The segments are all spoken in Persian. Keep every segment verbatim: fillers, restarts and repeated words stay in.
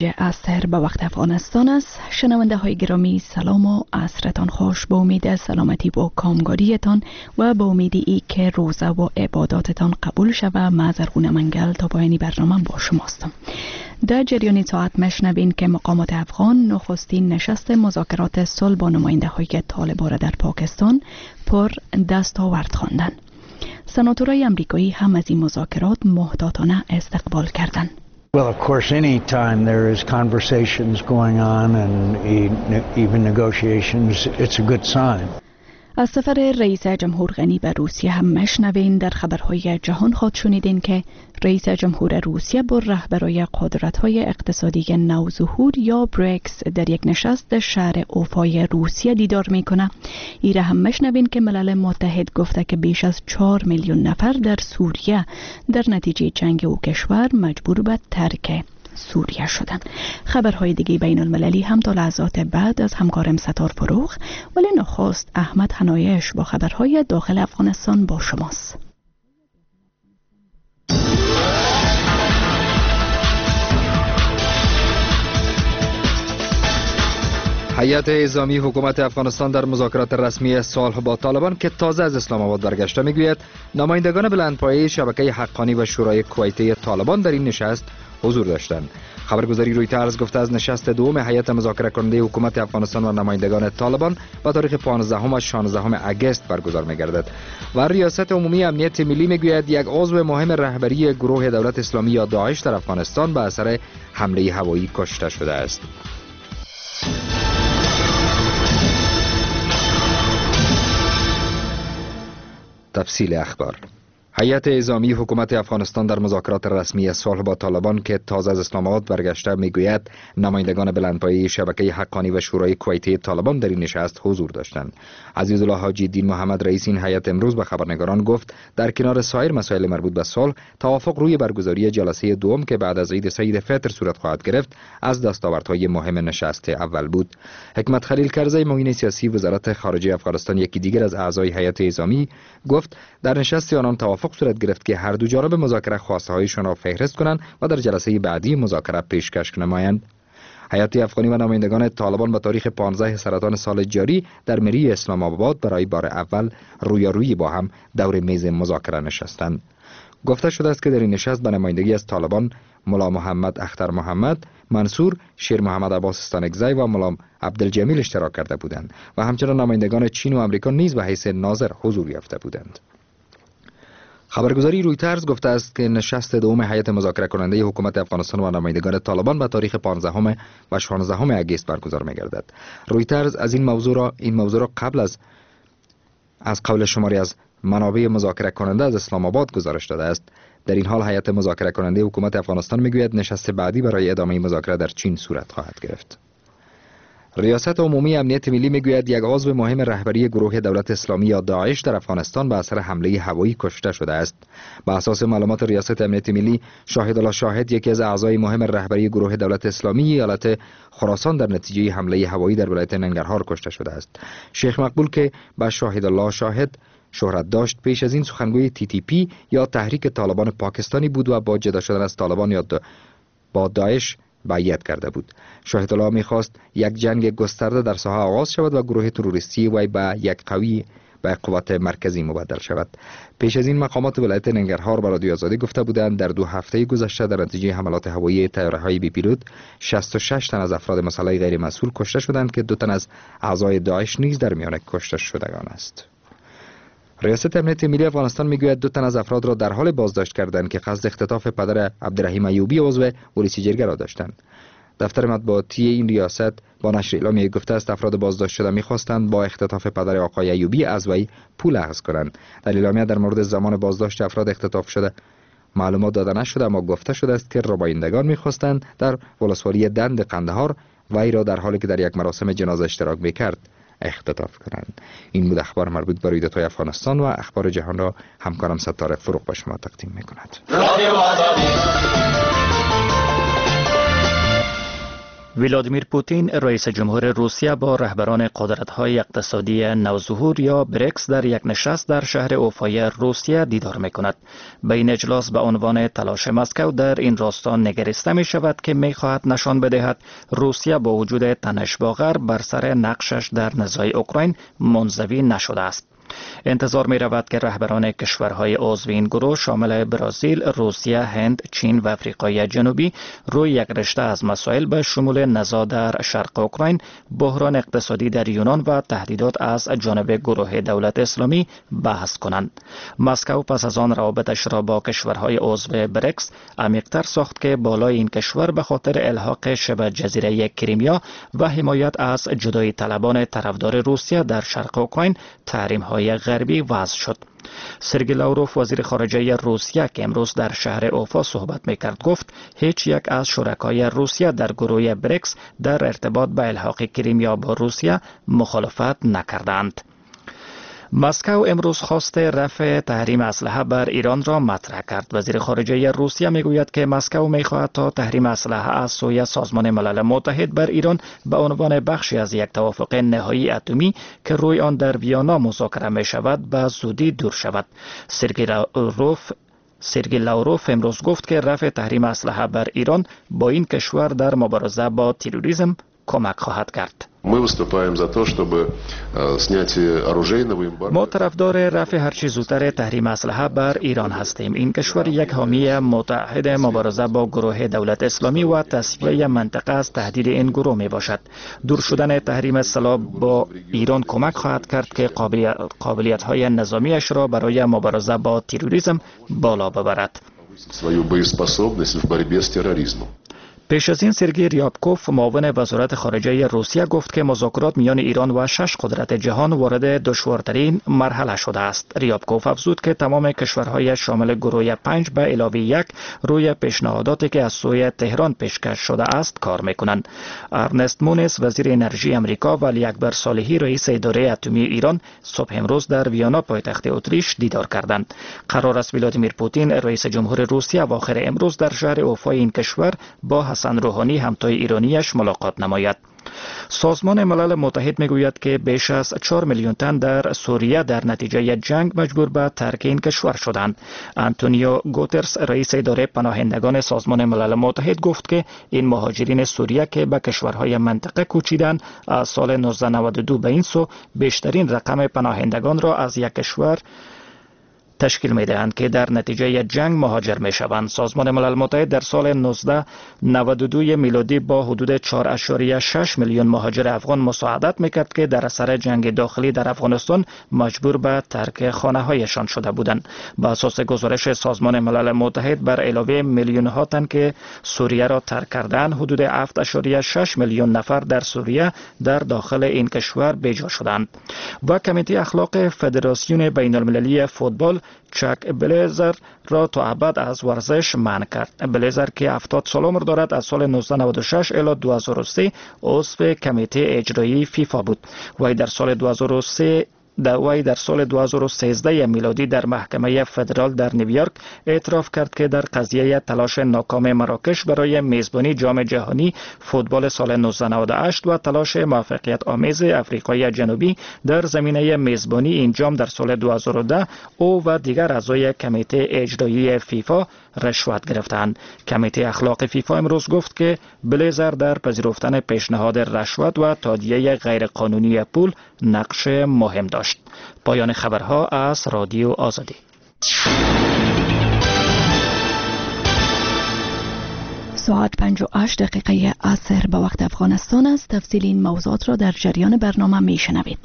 اثر به وقت افغانستان است. شنونده های گرامی سلام و عصرتان خوش. با امید سلامتی و کامگاریتان و با امید ای که روزه و عباداتتان قبول شود معذرگونه منگل تا پایانی برنامه با شماستم. در جریان ساعت مشنوین که مقامات افغان نخستین نشست مذاکرات صلح با نماینده های طالبان در پاکستان پر دستاورد خواندند. سناتورای امریکایی هم از این مذاکرات محتاطانه استقبال کردند. Well, of course, any time there is conversations going on and even negotiations, it's a good sign. از سفر رئیس جمهور غنی به روسیه هم مشنوین. در خبرهای جهان خود شنیدین که رئیس جمهور روسیه با رهبرای قدرت‌های اقتصادی نوظهور یا بریکس در یک نشست در شهر اوفای روسیه دیدار میکنه. ایره هم مشنوین که ملل متحد گفته که بیش از چهار میلیون نفر در سوریه در نتیجه جنگ او کشور مجبور به ترک سوریه شدن. خبرهای دیگه بین المللی هم تا لحظات بعد از همکارم ستار فروغ، ولی نخست احمد حنایش با خبرهای داخل افغانستان با شماست. هیئت اعزامی حکومت افغانستان در مذاکرات رسمی صلح با طالبان که تازه از اسلام آباد برگشته میگوید نمایندگان بلندپایه شبکه حقانی و شورای کویتی طالبان در این نشست حضور داشتند. خبرگزاری رویترز گفته از نشست دوم هیئت مذاکره کننده حکومت افغانستان و نمایندگان طالبان با تاریخ پانزدهم و شانزدهم اگست برگزار می‌گردد و ریاست عمومی امنیت ملی میگوید یک عضو مهم رهبری گروه دولت اسلامی یا داعش در افغانستان به اثر حمله هوایی کشته شده است. تفصیل اخبار. هیئت اعزامی حکومت افغانستان در مذاکرات رسمی صلح با طالبان که تازه از اسلام آباد برگشته میگوید نمایندگان بلندپایه شبکه حقانی و شورای کویتی طالبان در این نشست حضور داشتند. عزیزالله حاجی الدین محمد رئیس این هیئت امروز به خبرنگاران گفت در کنار سایر مسائل مربوط به صلح توافق روی برگزاری جلسه دوم که بعد از عید سعید فطر صورت خواهد گرفت از دستاوردهای مهم نشست اول بود. حکمت خلیل کرزی معین سیاسی وزارت خارجه افغانستان یکی دیگر از اعضای هیئت اعزامی گفت در نشست آنان توافق صورت گرفت که هر دو جانب مذاکره خواسته هایشان را فهرست کنند و در جلسه بعدی مذاکره پیشکش نمایند. هیئت افغانی و نمایندگان طالبان با تاریخ پانزده سرطان سال جاری در مری اسلام آباد برای بار اول رویارویی با هم دور میز مذاکره نشستند. گفته شده است که در این نشست به نمایندگی از طالبان ملا محمد اختر محمد، منصور شیر محمد عباس استانکزی و ملا عبدالجمیل اشتراک کرده بودند و همچنین نمایندگان چین و آمریکا نیز به حیث ناظر حضور یافته بودند. خبرگزاری رویترز گفته است که نشست دوم هیئت مذاکره کننده حکومت افغانستان و نمایندگان طالبان به تاریخ پانزدهم و شانزدهم اگست برگزار می‌گردد. رویترز از این موضوع را این موضوع را قبل از از قول شماری از منابع مذاکره کننده از اسلام آباد گزارش داده است. در این حال هیئت مذاکره کننده حکومت افغانستان میگوید نشست بعدی برای ادامه مذاکره در چین صورت خواهد گرفت. ریاست عمومی امنیت ملی میگوید یک عضو مهم رهبری گروه دولت اسلامی یا داعش در افغانستان به اثر حمله هوایی کشته شده است. به اساس معلومات ریاست امنیت ملی، شاهد الله شاهد یکی از اعضای مهم رهبری گروه دولت اسلامی ایالت خراسان در نتیجه حمله هوایی در ولایت ننگرهار کشته شده است. شیخ مقبول که با شاهد الله شاهد شهرت داشت پیش از این سخنگوی تی تی پی یا تحریک طالبان پاکستانی بود و با جدا شدن از طالبان یا با داعش بیعت کرده بود. شاهد الله می‌خواست یک جنگ گسترده در ساحه آغاز شود و گروه تروریستی وی به یک قوی به قوت مرکزی مبدل شود. پیش از این مقامات ولایت ننگرهار به رادیو آزادی گفته بودند در دو هفته گذشته در نتیجه حملات هوایی طیاره‌های بی پیلوت شصت و شش تن از افراد مسلح غیر مسئول کشته شدند که دو تن از اعضای داعش نیز در میان کشته شدگان است. ریاست امنیت ملی افغانستان میگوید دو تن از افراد را در حال بازداشت کردند که قصد اختطاف پدر عبدالرحیم ایوبی عضو پلیس جرگه را داشتند. دفتر مطبوعاتی این ریاست با نشر اعلامیه گفته است افراد بازداشت شده می‌خواستند با اختطاف پدر آقای ایوبی از وی پول اخذ کنند. در اعلامیه در مورد زمان بازداشت افراد اختطاف شده معلومات داده نشده، اما گفته شده است که ربایندگان می‌خواستند در ولسوالی دند قندهار وی را در حالی که در یک مراسم جنازه اشتراک می‌کرد اختطاف کنند. این بود اخبار مربوط به رویدادهای افغانستان و اخبار جهان را همکارم ستاره فروغ به شما تقدیم می‌کند. ولادیمیر پوتین رئیس جمهور روسیه با رهبران قدرت‌های اقتصادی نوظهور یا بریکس در یک نشست در شهر اوفای روسیه دیدار می‌کند. به این اجلاس به عنوان تلاش مسکو در این راستا نگریسته می‌شود که می‌خواهد نشان بدهد روسیه با وجود تنش با غرب بر سر نقشش در نزاع اوکراین منزوی نشده است. انتظار می رود که رهبران کشورهای عضو این گروه شامل برزیل، روسیه، هند، چین و آفریقای جنوبی روی یک رشته از مسائل به شمول نزاع در شرق اوکراین، بحران اقتصادی در یونان و تهدیدات از جانب گروه دولت اسلامی بحث کنند. مسکو پس از آن روابطش را با کشورهای عضو بریکس عمیق‌تر ساخت که بالای این کشور به خاطر الحاق شبه جزیره کریمیا و حمایت از جدایی طلبان طرفدار روسیه در شرق اوکراین تحریم‌های غربی وضع شد. سرگئی لاوروف وزیر خارجه روسیه که امروز در شهر اوفا صحبت میکرد گفت هیچ یک از شرکای روسیه در گروه بریکس در ارتباط به الحاق کریمیا با روسیه مخالفت نکردند. مسکو امروز خواست رفع تحریم اسلحه بر ایران را مطرح کرد. وزیر خارجه روسیه میگوید که مسکو میخواهد تا تحریم اسلحه از سوی سازمان ملل متحد بر ایران به عنوان بخشی از یک توافق نهایی اتمی که روی آن در ویانا مذاکره می شود به زودی دور شود. سرگئی لاوروف سرگئی لاوروف امروز گفت که رفع تحریم اسلحه بر ایران با این کشور در مبارزه با تروریسم کمک خواهد کرد. ما طرفدار رفع هرچی زودتر تحریم اسلحه بر ایران هستیم. این کشور یک حامی متحد مبارزه با گروه دولت اسلامی و تصفیه منطقه از تهدید این گروه می باشد. دور شدن تحریم سلاح با ایران کمک خواهد کرد که قابلیت های نظامیش را برای مبارزه با تروریسم بالا ببرد. پیش از این سرگئی ریابکوف معاون وزارت خارجه روسیه گفت که مذاکرات میان ایران و شش قدرت جهان وارد دشوارترین مرحله شده است. ریابکوف افزود که تمام کشورهای شامل گروه پنج به علاوه یک روی پیشنهاداتی که از سوی تهران پیشکش شده است کار میکنند. ارنست مونیس وزیر انرژی امریکا و علی اکبر صالحی رئیس اداره اتمی ایران صبح امروز در ویانا پایتخت اتریش دیدار کردند. قرار است ولادیمیر پوتین رئیس جمهور روسیه اواخر امروز در شهر اوفای این کشور با حسن روحانی همتای ایرانیش ملاقات نماید. سازمان ملل متحد میگوید که بیش از چهار میلیون تن در سوریه در نتیجه جنگ مجبور به ترک این کشور شدند. آنتونیو گوترس رئیس اداره پناهندگان سازمان ملل متحد گفت که این مهاجرین سوریه که به کشورهای منطقه کوچیدند از سال نوزده نود و دو به این سو بیشترین رقم پناهندگان را از یک کشور تشکیل می دهند که در نتیجه جنگ مهاجر می شوند. سازمان ملل متحد در سال نوزده نود و دو میلادی با حدود چهار اشاریه شش میلیون مهاجر افغان مساعدت می کرد که در اثر جنگ داخلی در افغانستان مجبور به ترک خانه هایشان شده بودند. با اساس گزارش سازمان ملل متحد بر علاوه میلیون ها تن که سوریه را ترک کردند، حدود هفت اشاریه شش میلیون نفر در سوریه در داخل این کشور بیجا شدند. و کمیته اخلاق فدراسیون بین المللی فوتبال چک بلیزر را تا ابد از ورزش منع کرد. بلیزر که هفتاد سال عمر دارد از سال نوزده نود و شش الی دو هزار و سه عضو کمیته اجرایی فیفا بود. وی در سال دو هزار و سه در وی در سال دو هزار و سیزده میلادی در محکمه فدرال در نیویورک اعتراف کرد که در قضیه تلاش ناکام مراکش برای میزبانی جام جهانی فوتبال سال نوزده نود و هشت و تلاش موفقیت آمیز آفریقای جنوبی در زمینه میزبانی این جام در سال دو هزار و ده او و دیگر اعضای کمیته اجرایی فیفا رشوت گرفتند. کمیته اخلاق فیفا امروز گفت که بلیزر در پذیرفتن پیشنهاد رشوت و تادیه غیرقانونی پول نقش مهم داشت. پایان خبرها از رادیو آزادی. ساعت پنج و هشت دقیقه عصر به وقت افغانستان است. تفصیل این موضوعات را در جریان برنامه می شنوید.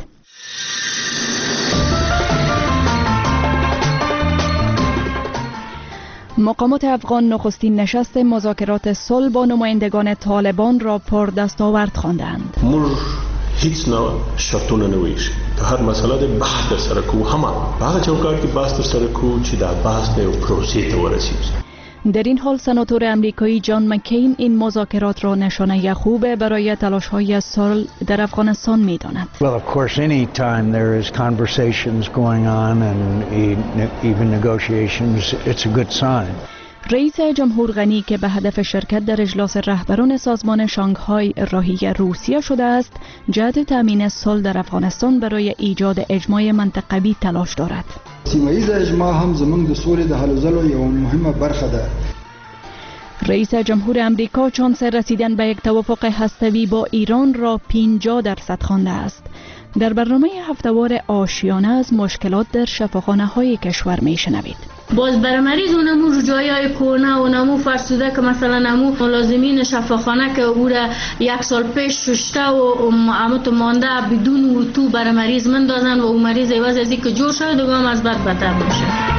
مقامات افغان نخستین نشست مذاکرات صلح با نمایندگان طالبان را پر دستاورد خواندند. هیچ نوع شرطونه نویش تا هر مسئله بحث در سر کو همان باید چوکات که بحث در سر کو چی در بحث و پروسی تو رسید. در این حال سناتور امریکایی جان مکین این مذاکرات را نشانه خوب برای تلاش‌های صلح در افغانستان می‌داند. Well, of course, any time there is conversations going on and even negotiations, it's a good sign. رئیس جمهور غنی که به هدف شرکت در اجلاس رهبران سازمان شانگهای راهی روسیه شده است، جهت تامین صلح در افغانستان برای ایجاد اجماع منطقوی تلاش دارد. سیمه‌ایز اجماع هم زموږ د سولې د هلو ځلو یوه مهمه برخه ده. رئیس جمهور امریکا چانس رسیدن به یک توافق هسته‌ای با ایران را پنجاه درصد خوانده است. در برنامه هفته‌وار آشیانه از مشکلات در شفاخانه‌های کشور میشنوید. باز بر مریض اونمو رجایی های کونه اونمو فرسوده که مثلا نمو ملازمین شفاخانه که او را یک سال پیش ششته و امت مانده بدون اتو بر مریض مندازن و او مریض عوض از اینکه جور شد دوگام از بد بدتر میشه.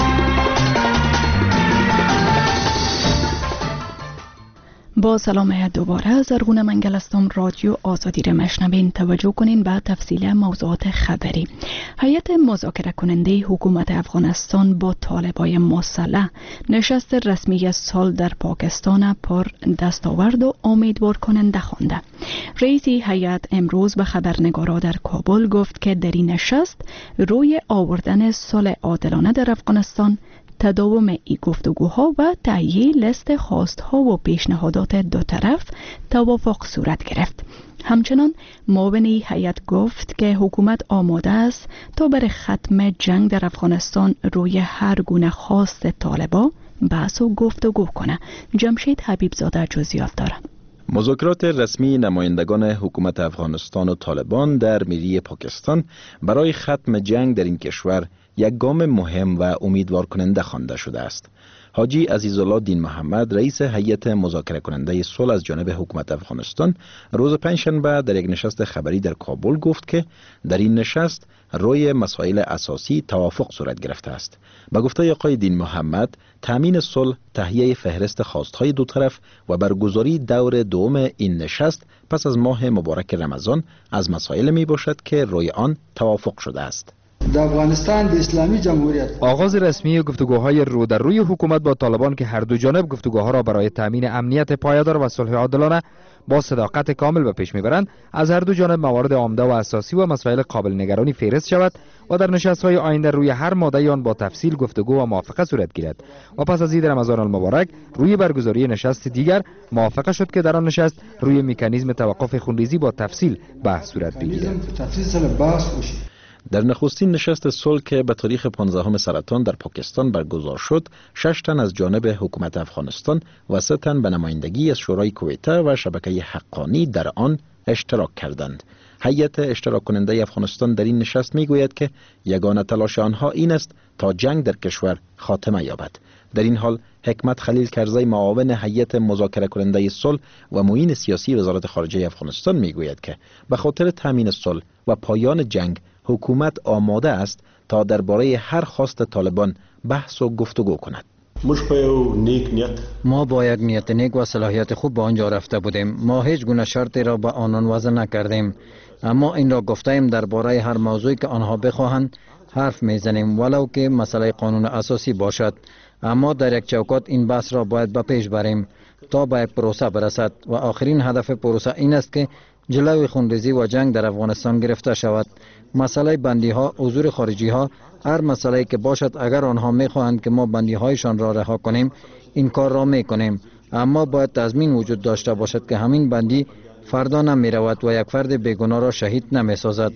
با سلام دوباره زرغون منگل هستم. رادیو آزادی را مشنوین. توجه کنین به تفصیل موضوعات خبری. هیئت مذاکره کننده حکومت افغانستان با طالبای مسلح نشست رسمی صلح در پاکستان پر دستاورد و امیدوار کننده خوانده. رئیس هیئت امروز به خبرنگارا در کابل گفت که در این نشست روی آوردن صلح عادلانه در افغانستان، تداوم ای گفتگوها و تهیه لیست خواستها و پیشنهادات دو طرف توافق صورت گرفت. همچنان معاون هیئت گفت که حکومت آماده است تا برای ختم جنگ در افغانستان روی هر گونه خواست طالبان بحث و گفتگو کنه. جمشید حبیبزاده جزئیات داره. مذاکرات رسمی نمایندگان حکومت افغانستان و طالبان در میری پاکستان برای ختم جنگ در این کشور یک گام مهم و امیدوار کننده خوانده شده است. حاجی عزیزالله دین محمد، رئیس هیئت مذاکره کننده صلح از جانب حکومت افغانستان، روز پنجشنبه در یک نشست خبری در کابل گفت که در این نشست روی مسائل اساسی توافق صورت گرفته است. به گفته آقای دین محمد، تامین صلح، تهیه فهرست خواستهای دو طرف و برگزاری دور دوم این نشست پس از ماه مبارک رمضان از مسائل می باشد که روی آن توافق شده است. در افغانستان د اسلامی جمهوریت آغاز رسمی گفتگوهای رو در روی حکومت با طالبان که هر دو جانب گفتگوها را برای تامین امنیت پایدار و صلح عادلانه با صداقت کامل به پیش میبرند، از هر دو جانب موارد عمده و اساسی و مسائل قابل نگرانی فهرست شود و در نشست‌های آینده روی هر ماده آن با تفصیل گفتگو و موافقه صورت گیرد. و پس از عید رمضان المبارک روی برگزاری نشست دیگر موافقه شد که در آن نشست روی مکانیزم توقف خونریزی با تفصیل بحث صورت بگیرد. در نخستین نشست صلح که به تاریخ پانزدهم سرطان در پاکستان برگزار شد، شش تن از جانب حکومت افغانستان و سه تن به نمایندگی از شورای کویته و شبکه حقانی در آن اشتراک کردند. هیئت اشتراک کننده افغانستان در این نشست میگوید که یگانه تلاش آنها این است تا جنگ در کشور خاتمه یابد. در این حال حکمت خلیل کرزی، معاون هیئت مذاکره کننده صلح و معین سیاسی وزارت خارجه افغانستان میگوید که به خاطر تامین صلح و پایان جنگ حکومت آماده است تا درباره هر خواست طالبان بحث و گفتگو کند. ما با یک نیت نیک و صلاحیت خوب به آنجا رفته بودیم. ما هیچ گونه شرطی را به آنان وضع نکردیم، اما این را گفتیم درباره هر موضوعی که آنها بخواهند حرف میزنیم، ولو که مسئله قانون اساسی باشد. اما در یک چوکات این بحث را باید به پیش بریم تا به یک پروسه برسد و آخرین هدف پروسه این است که جلوی خونریزی و جنگ در افغانستان گرفته شود. مسئله بندی ها، حضور خارجی ها، هر مسئله که باشد، اگر آنها میخواهند که ما بندی هایشان را رها کنیم، این کار را میکنیم، اما باید تضمین وجود داشته باشد که همین بندی فردا نمی رود و یک فرد بیگناه را شهید نمی سازد.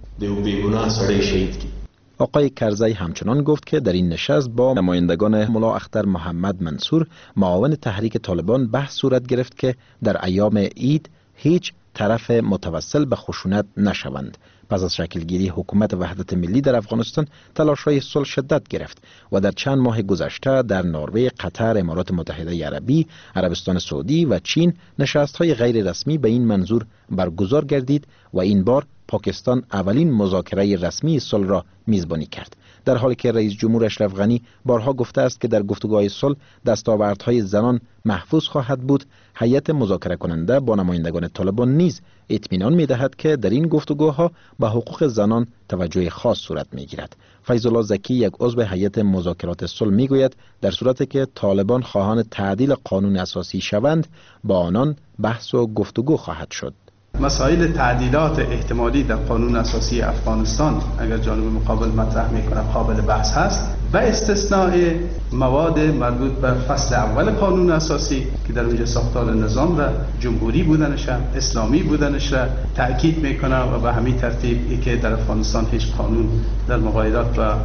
آقای کرزی همچنان گفت که در این نشست با نمایندگان ملا اختر محمد منصور، معاون تحریک طالبان، بحث صورت گرفت که در ایام عید هیچ طرف متوسل به خشونت نشوند. پس از شکلگیری حکومت وحدت ملی در افغانستان، تلاش‌های صلح شدت گرفت و در چند ماه گذشته در نروژ، قطر، امارات متحده عربی، عربستان سعودی و چین نشست‌های غیر رسمی به این منظور برگزار گردید و این بار پاکستان اولین مذاکره رسمی صلح را میزبانی کرد. در حالی که رئیس جمهور اشرف غنی بارها گفته است که در گفتگوهای صلح دستاوردهای زنان محفوظ خواهد بود، هیئت مذاکره کننده با نمایندگان طالبان نیز اطمینان می‌دهد که در این گفتگوها به حقوق زنان توجه خاص صورت می‌گیرد. فیض الله زکی، یک عضو هیئت مذاکرات صلح، میگوید در صورتی که طالبان خواهان تعدیل قانون اساسی شوند، با آنان بحث و گفتگو خواهد شد. مسائل تعدیلات احتمالی در قانون اساسی افغانستان اگر جانب مقابل مطرح میکنه قابل بحث هست، به استثناء مواد مربوط به فصل اول قانون اساسی که در اونجا ساختار نظام را جمهوری بودنش، اسلامی بودنش را تأکید میکنه و به همین ترتیب که در افغانستان هیچ قانون در مغایرات با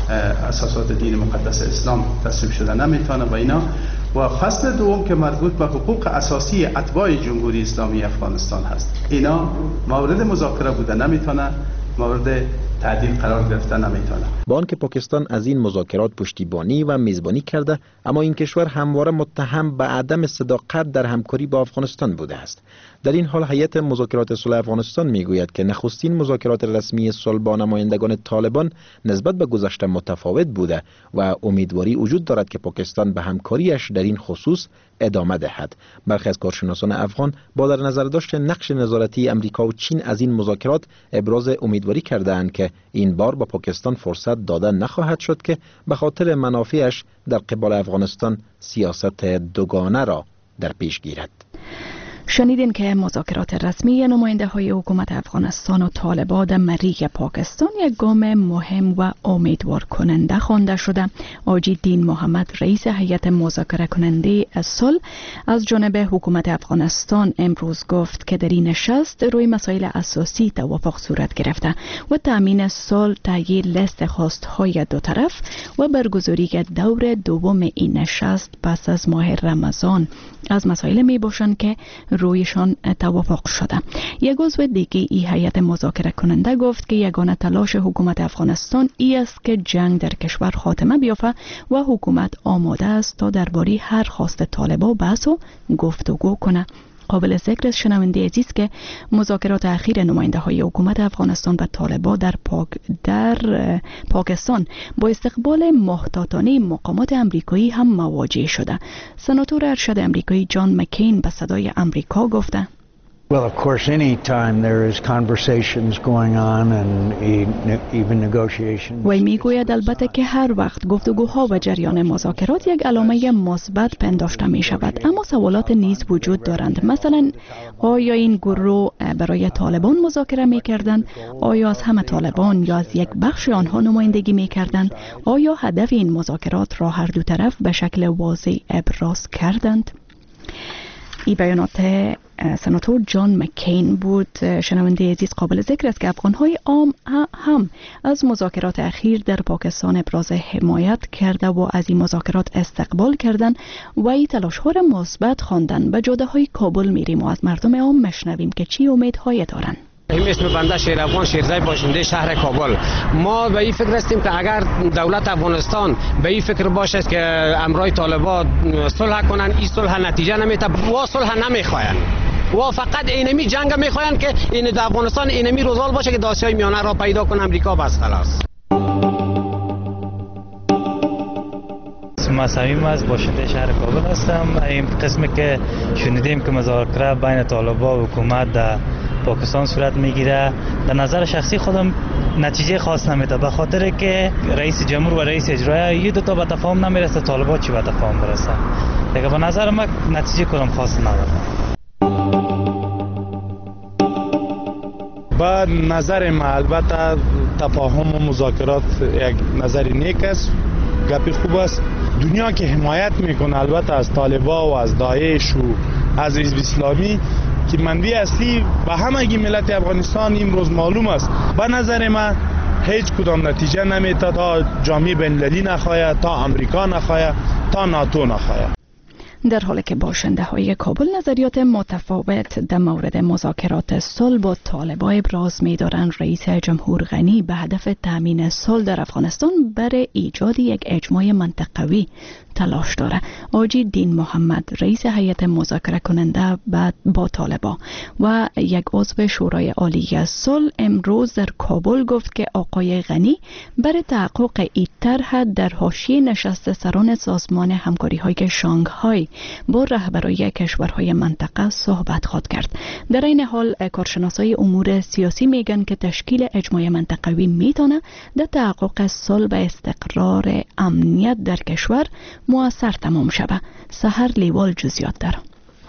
اساسات دین مقدس اسلام تصویب شده نمیتونه و اینا. و فصل دوم که مربوط به حقوق اساسی اتباع جمهوری اسلامی افغانستان هست، اینا مورد مذاکره بوده نمیتونه، مورد تعدیل قرار گرفته نمیتونه. با آنکه پاکستان از این مذاکرات پشتیبانی و میزبانی کرده، اما این کشور همواره متهم به عدم صداقت در همکاری با افغانستان بوده است. در این حال هیئت مذاکرات صلح افغانستان میگوید که نخستین مذاکرات رسمی صلح با نمایندگان طالبان نسبت به گذشته متفاوت بوده و امیدواری وجود دارد که پاکستان به همکاریش در این خصوص ادامه دهد. برخی از کارشناسان افغان با در نظر داشت نقش نظارتی امریکا و چین از این مذاکرات ابراز امیدواری کرده‌اند که این بار با پاکستان فرصت داده نخواهد شد که به خاطر منافعش در قبال افغانستان سیاست دوگانه را در پیش گیرد. شنیدین که مذاکرات رسمی نماینده های حکومت افغانستان و طالبان در مریخ پاکستان یک گام مهم و امیدوار کننده خوانده شده. آجی دین محمد رئیس هیئت مذاکره کننده صلح از جانب حکومت افغانستان امروز گفت که در این نشست روی مسائل اساسی توافق صورت گرفته و تامین صلح، تغییر لیست خواستهای دو طرف و برگزاری دور دوم این نشست پس از ماه رمضان از مسائل می باشند که رویشان توافق شده. یک عضو دیگه ای هیئت مذاکره کننده گفت که یگانه تلاش حکومت افغانستان ای است که جنگ در کشور خاتمه بیافته و حکومت آماده است تا درباره هر خواست طالبان بحث و گفتگو کنه. قابل ذکر است شنونده عزیز که مذاکرات اخیر نماینده های حکومت افغانستان و طالبان در, پاک در پاکستان با استقبال محتاطانه مقامات امریکایی هم مواجه شده. سناتور ارشد امریکایی جان مکین به صدای امریکا گفته: Well, of course, any time there is conversations going on and even negotiations. وی میگوید البته که هر وقت گفتگوها و جریان مذاکرات یک علامه مثبت پنداشته می شود، اما سوالات نیز وجود دارند. مثلا آیا این گروه برای طالبان مذاکره می کردند؟ آیا از همه طالبان یا از یک بخش آنها نمایندگی می کردند؟ آیا هدف این مذاکرات را هر دو طرف به شکل واضح ابراز کردند؟ این بیانات سناتور جان مکین بود. شنونده عزیز، قابل ذکر است که افغان‌های عام هم از مذاکرات اخیر در پاکستان ابراز حمایت کرده و از این مذاکرات استقبال کردند و این تلاش‌ها را مثبت خواندند. به جاده‌های کابل میریم و از مردم عام میشنویم که چی امیدهایی دارند. این اسم بنده شیروان شیرزای باشنده شهر کابل. ما به این فکر هستیم که اگر دولت افغانستان به این فکر باشه که امرای طالبان صلح کنن، این صلح نتیجه نمیده و صلح نمیخواین و فقط اینمی جنگ میخواین که این در افغانستان اینمی روزال باشه که داسیای میانه را پیدا کنه امریکا بس خلاص. ما صمیم از باشنده شهر کابل هستم. این قسمی که شنیدیم که مذاکره بین طالبان و حکومت در پاکستان صورت میگیره، در نظر شخصی خودم نتیجه خاص نمیده، به خاطر که رئیس جمهور و رئیس اجرایی یه دو تا به تفاهم نمیرسه، طالبان چی به تفاهم برسه. دیگه به نظر من نتیجه کدام خاص نداره. با نظر ما البته تفاهم و مذاکرات یک نظری نیک است، گپی خوب است. دنیا که حمایت میکنه البته از طالبان و از داعش و از حزب اسلامی که منبع اصلی به همگی ملت افغانستان امروز معلوم است، به نظر من هیچ کدام نتیجه نمیده تا جامعه بین‌المللی نخواهد، تا امریکا نخواهد، تا ناتو نخواهد. در حالی که باشنده های کابل نظریات متفاوت در مورد مذاکرات صلح با طالبان ابراز می دارند، رئیس جمهور غنی به هدف تامین صلح در افغانستان برای ایجاد یک اجماع منطقوی تلاش داره. آجی دین محمد رئیس هیئت مذاکره کننده با طالبان و یک عضو شورای عالی صلح امروز در کابل گفت که آقای غنی برای تحقق این طرح در حاشیه نشست سران سازمان همکاری های شانگهای با رهبرای کشورهای منطقه صحبت خواهد کرد. در این حال کارشناسای امور سیاسی میگن که تشکیل اجماع منطقوی میتونه در تحقق صلح و استقرار امنیت در کشور مؤثر تمام شود. سحر لیوال جزئیات داره.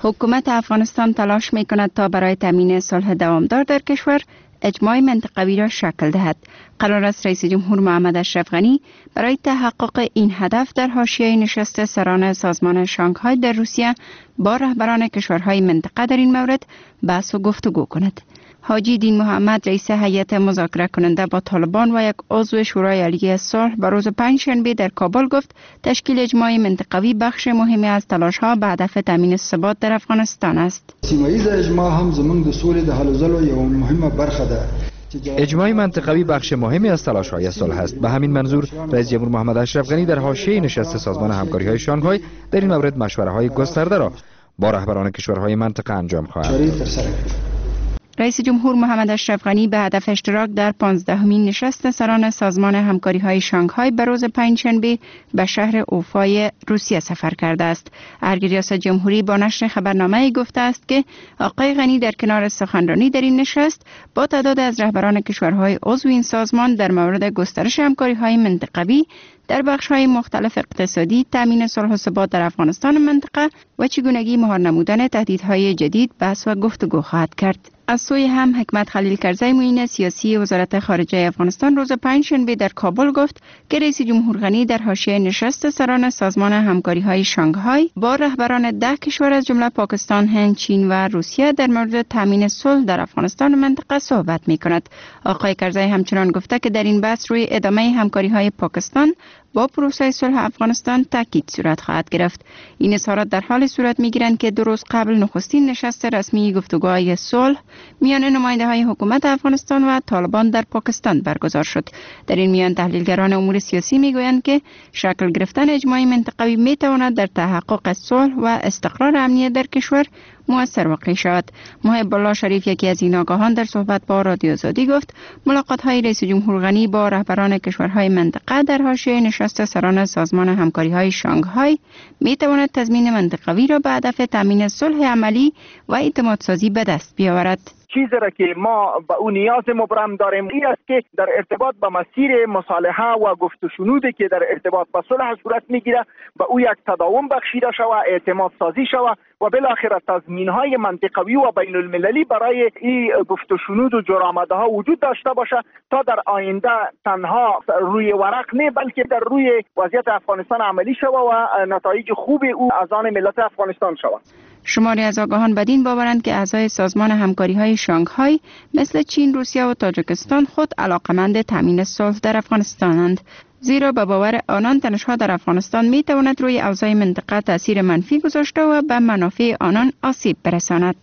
حکومت افغانستان تلاش می کند تا برای تامین صلح دوامدار در کشور اجماع منطقوی را شکل دهد. قرار است رئیس جمهور محمد اشرف غنی برای تحقق این هدف در حاشیه نشست سران سازمان شانگهای در روسیه با رهبران کشورهای منطقه در این مورد بحث و گفتگو کند. حاجی دین محمد رئیس هیئت مذاکره کننده با طالبان و یک عضو شورای عالی صلح بر روز پنجشنبه در کابل گفت تشکیل اجماع منطقوی بخش مهمی از تلاش‌ها به هدف تامین ثبات در افغانستان است. سیمه‌ایز اجماع هم زموږ د سولې د هلو ځلو یو مهمه برخه ده. اجماع منطقوی بخش مهمی از تلاش‌های صلح است. به همین منظور رئیس جمهور محمد اشرف غنی در حاشیه نشست سازمان همکاری‌های شانگهای در این مورد مشوره‌های گسترده را با رهبران کشورهای منطقه انجام خواهد داد. رئیس جمهور محمد اشرف غنی به هدف اشتراک در پانزدهمین نشست سران سازمان همکاری‌های شانگهای به روز پنجشنبه به شهر اوفای روسیه سفر کرده است. ارگ ریاست جمهوری با نشر خبرنامه گفته است که آقای غنی در کنار سخنرانی در این نشست با تعداد از رهبران کشورهای عضو این سازمان در مورد گسترش همکاری‌های منطقوی در بخش‌های مختلف اقتصادی، تامین صلح و ثبات در افغانستان منطقه و چگونگی مهار نمودن تهدیدهای جدید بحث و گفتگو خواهد کرد. از سوی هم حکمت خلیل کرزی معین سیاسی وزارت خارجه افغانستان روز پنجشنبه در کابل گفت که رئیس جمهور غنی در حاشیه نشست سران سازمان همکاری‌های شانگهای با رهبران ده کشور از جمله پاکستان، هند، چین و روسیه در مورد تامین صلح در افغانستان منطقه صحبت می‌کند. آقای کرزی همچنان گفته که در این بحث روی ادامه همکاری‌های پاکستان با پروسه صلح افغانستان تاکید صورت خواهد گرفت. این اظهارات در حال صورت می‌گیرند که دو روز قبل نخستین نشست رسمی گفتگوهای صلح میان نماینده‌های حکومت افغانستان و طالبان در پاکستان برگزار شد. در این میان تحلیلگران امور سیاسی میگویند که شکل گرفتن اجماع منطقوی میتواند در تحقق صلح و استقرار امنیت در کشور مؤثر واقع شود. محب الله شریف یکی از این آگاهان در صحبت با رادیو آزادی گفت ملاقات‌های رئیس جمهور غنی با رهبران کشورهای منطقه در حاشیه نشست سران سازمان همکاری‌های شانگهای میتواند تضمین منطقوی را به هدف تامین صلح عملی و اعتمادسازی به دست بیاورد. چیزی را که ما به اون نیاز مبرم داریم این است که در ارتباط با مسیر مصالحه و گفت و شنودی که در ارتباط با صلح صورت میگیره به او یک تداوم بخشیده شود، اعتماد سازی شود و بالاخره تضمین‌های منطقوی و بین المللی برای این گفت و شنود و جرآمدها وجود داشته باشه تا در آینده تنها روی ورق نه بلکه در روی وضعیت افغانستان عملی شود و نتایج خوب او از آن ملت افغانستان شود. شماری از آگاهان بدین باورند که اعضای سازمان همکاری‌های شانگهای مثل چین، روسیه و تاجیکستان خود علاقمند تامین صلح در افغانستانند، زیرا به باور آنان تنش‌ها در افغانستان می‌تواند روی اوضاع منطقه تأثیر منفی گذاشته و به منافع آنان آسیب برساند.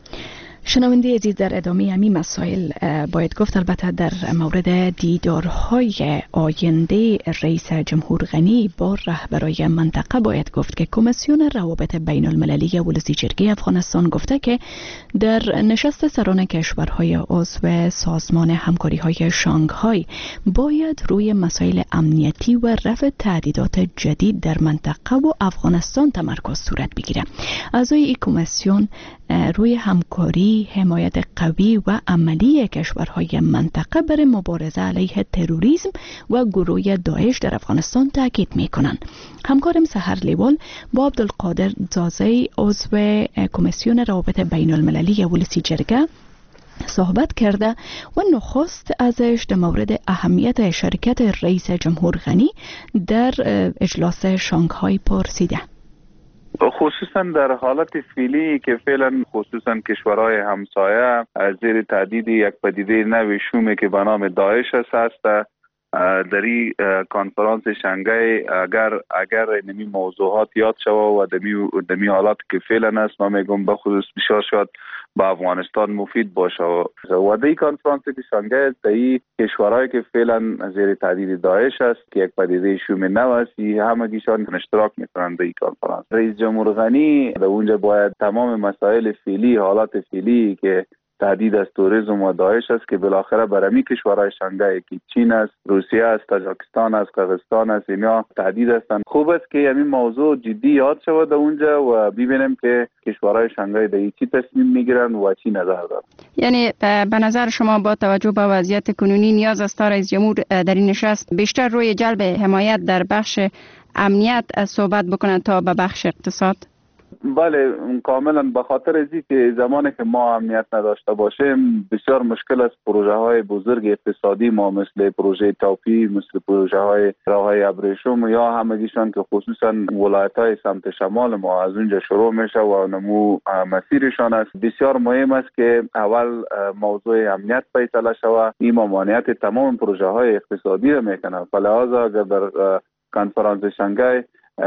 شنونده عزیز، در ادامه همین مسائل باید گفت البته در مورد دیدارهای آینده رئیس جمهور غنی با رهبرای منطقه باید گفت که کمیسیون روابط بین المللی ولسی جرگه افغانستان گفته که در نشست سران کشورهای عضو سازمان همکاری‌های شانگهای باید روی مسائل امنیتی و رفع تهدیدات جدید در منطقه و افغانستان تمرکز صورت بگیره. اعضای این کمیسیون روی همکاری، حمایت قوی و عملی کشورهای منطقه برای مبارزه علیه تروریسم و گروه داعش در افغانستان تاکید می‌کنند. همکارم سحر لیوال با عبدالقادر زازی عضو کمیسیون روابط بین المللی ولسی جرگه صحبت کرده و نخست ازش در مورد اهمیت شرکت رئیس جمهور غنی در اجلاس شانگهای پرسیده. خصوصا در حالت فعلی که فعلا خصوصا کشورهای همسایه زیر تهدید یک پدیده نوی شومی که به نام داعش هست، در این کنفرانس شانگهای اگر اگر نمی موضوعات یاد شود و دمی دمی حالات که فعلا است ما میگم به خصوص بسیار شد با افغانستان مفید باشه و در این کنفرانس که شانگهای در این کشورهایی که فعلا زیر تهدید داعش است که یک پدیده شوم نو است همگیشان اشتراک میکنند در این کنفرانس. رئیس جمهور غنی در اونجا باید تمام مسائل فعلی، حالات فعلی که تهدید از توریسم و داعش است که بالاخره برای کشورهای شانگهای که چین است، روسیه است، تاجیکستان است، قزاقستان است، اینا تهدید هستند. خوب است که همین موضوع جدی یاد شود اونجا و ببینیم که کشورهای شانگهای در چی تصمیم میگیرن و چی نظر دارن. یعنی به نظر شما با توجه به وضعیت کنونی نیاز است تا رئیس جمهور در این نشست بیشتر روی جلب حمایت در بخش امنیت صحبت بکنند تا به بخش اقتصاد؟ بله کاملا به خاطر ازی که زمانی که ما امنیت نداشته باشیم بسیار مشکل است پروژه های بزرگ اقتصادی ما مثل پروژه توپی، مثل پروژه های راه های ابریشم یا همگیشان که خصوصا ولایت های سمت شمال ما از اونجا شروع میشه و نمو مسیرشان است. بسیار مهم است که اول موضوع امنیت فیصله شود. این ممانعت تمام پروژه های اقتصادی را میکنه. فلذا اگر در کنفرانس شانگهای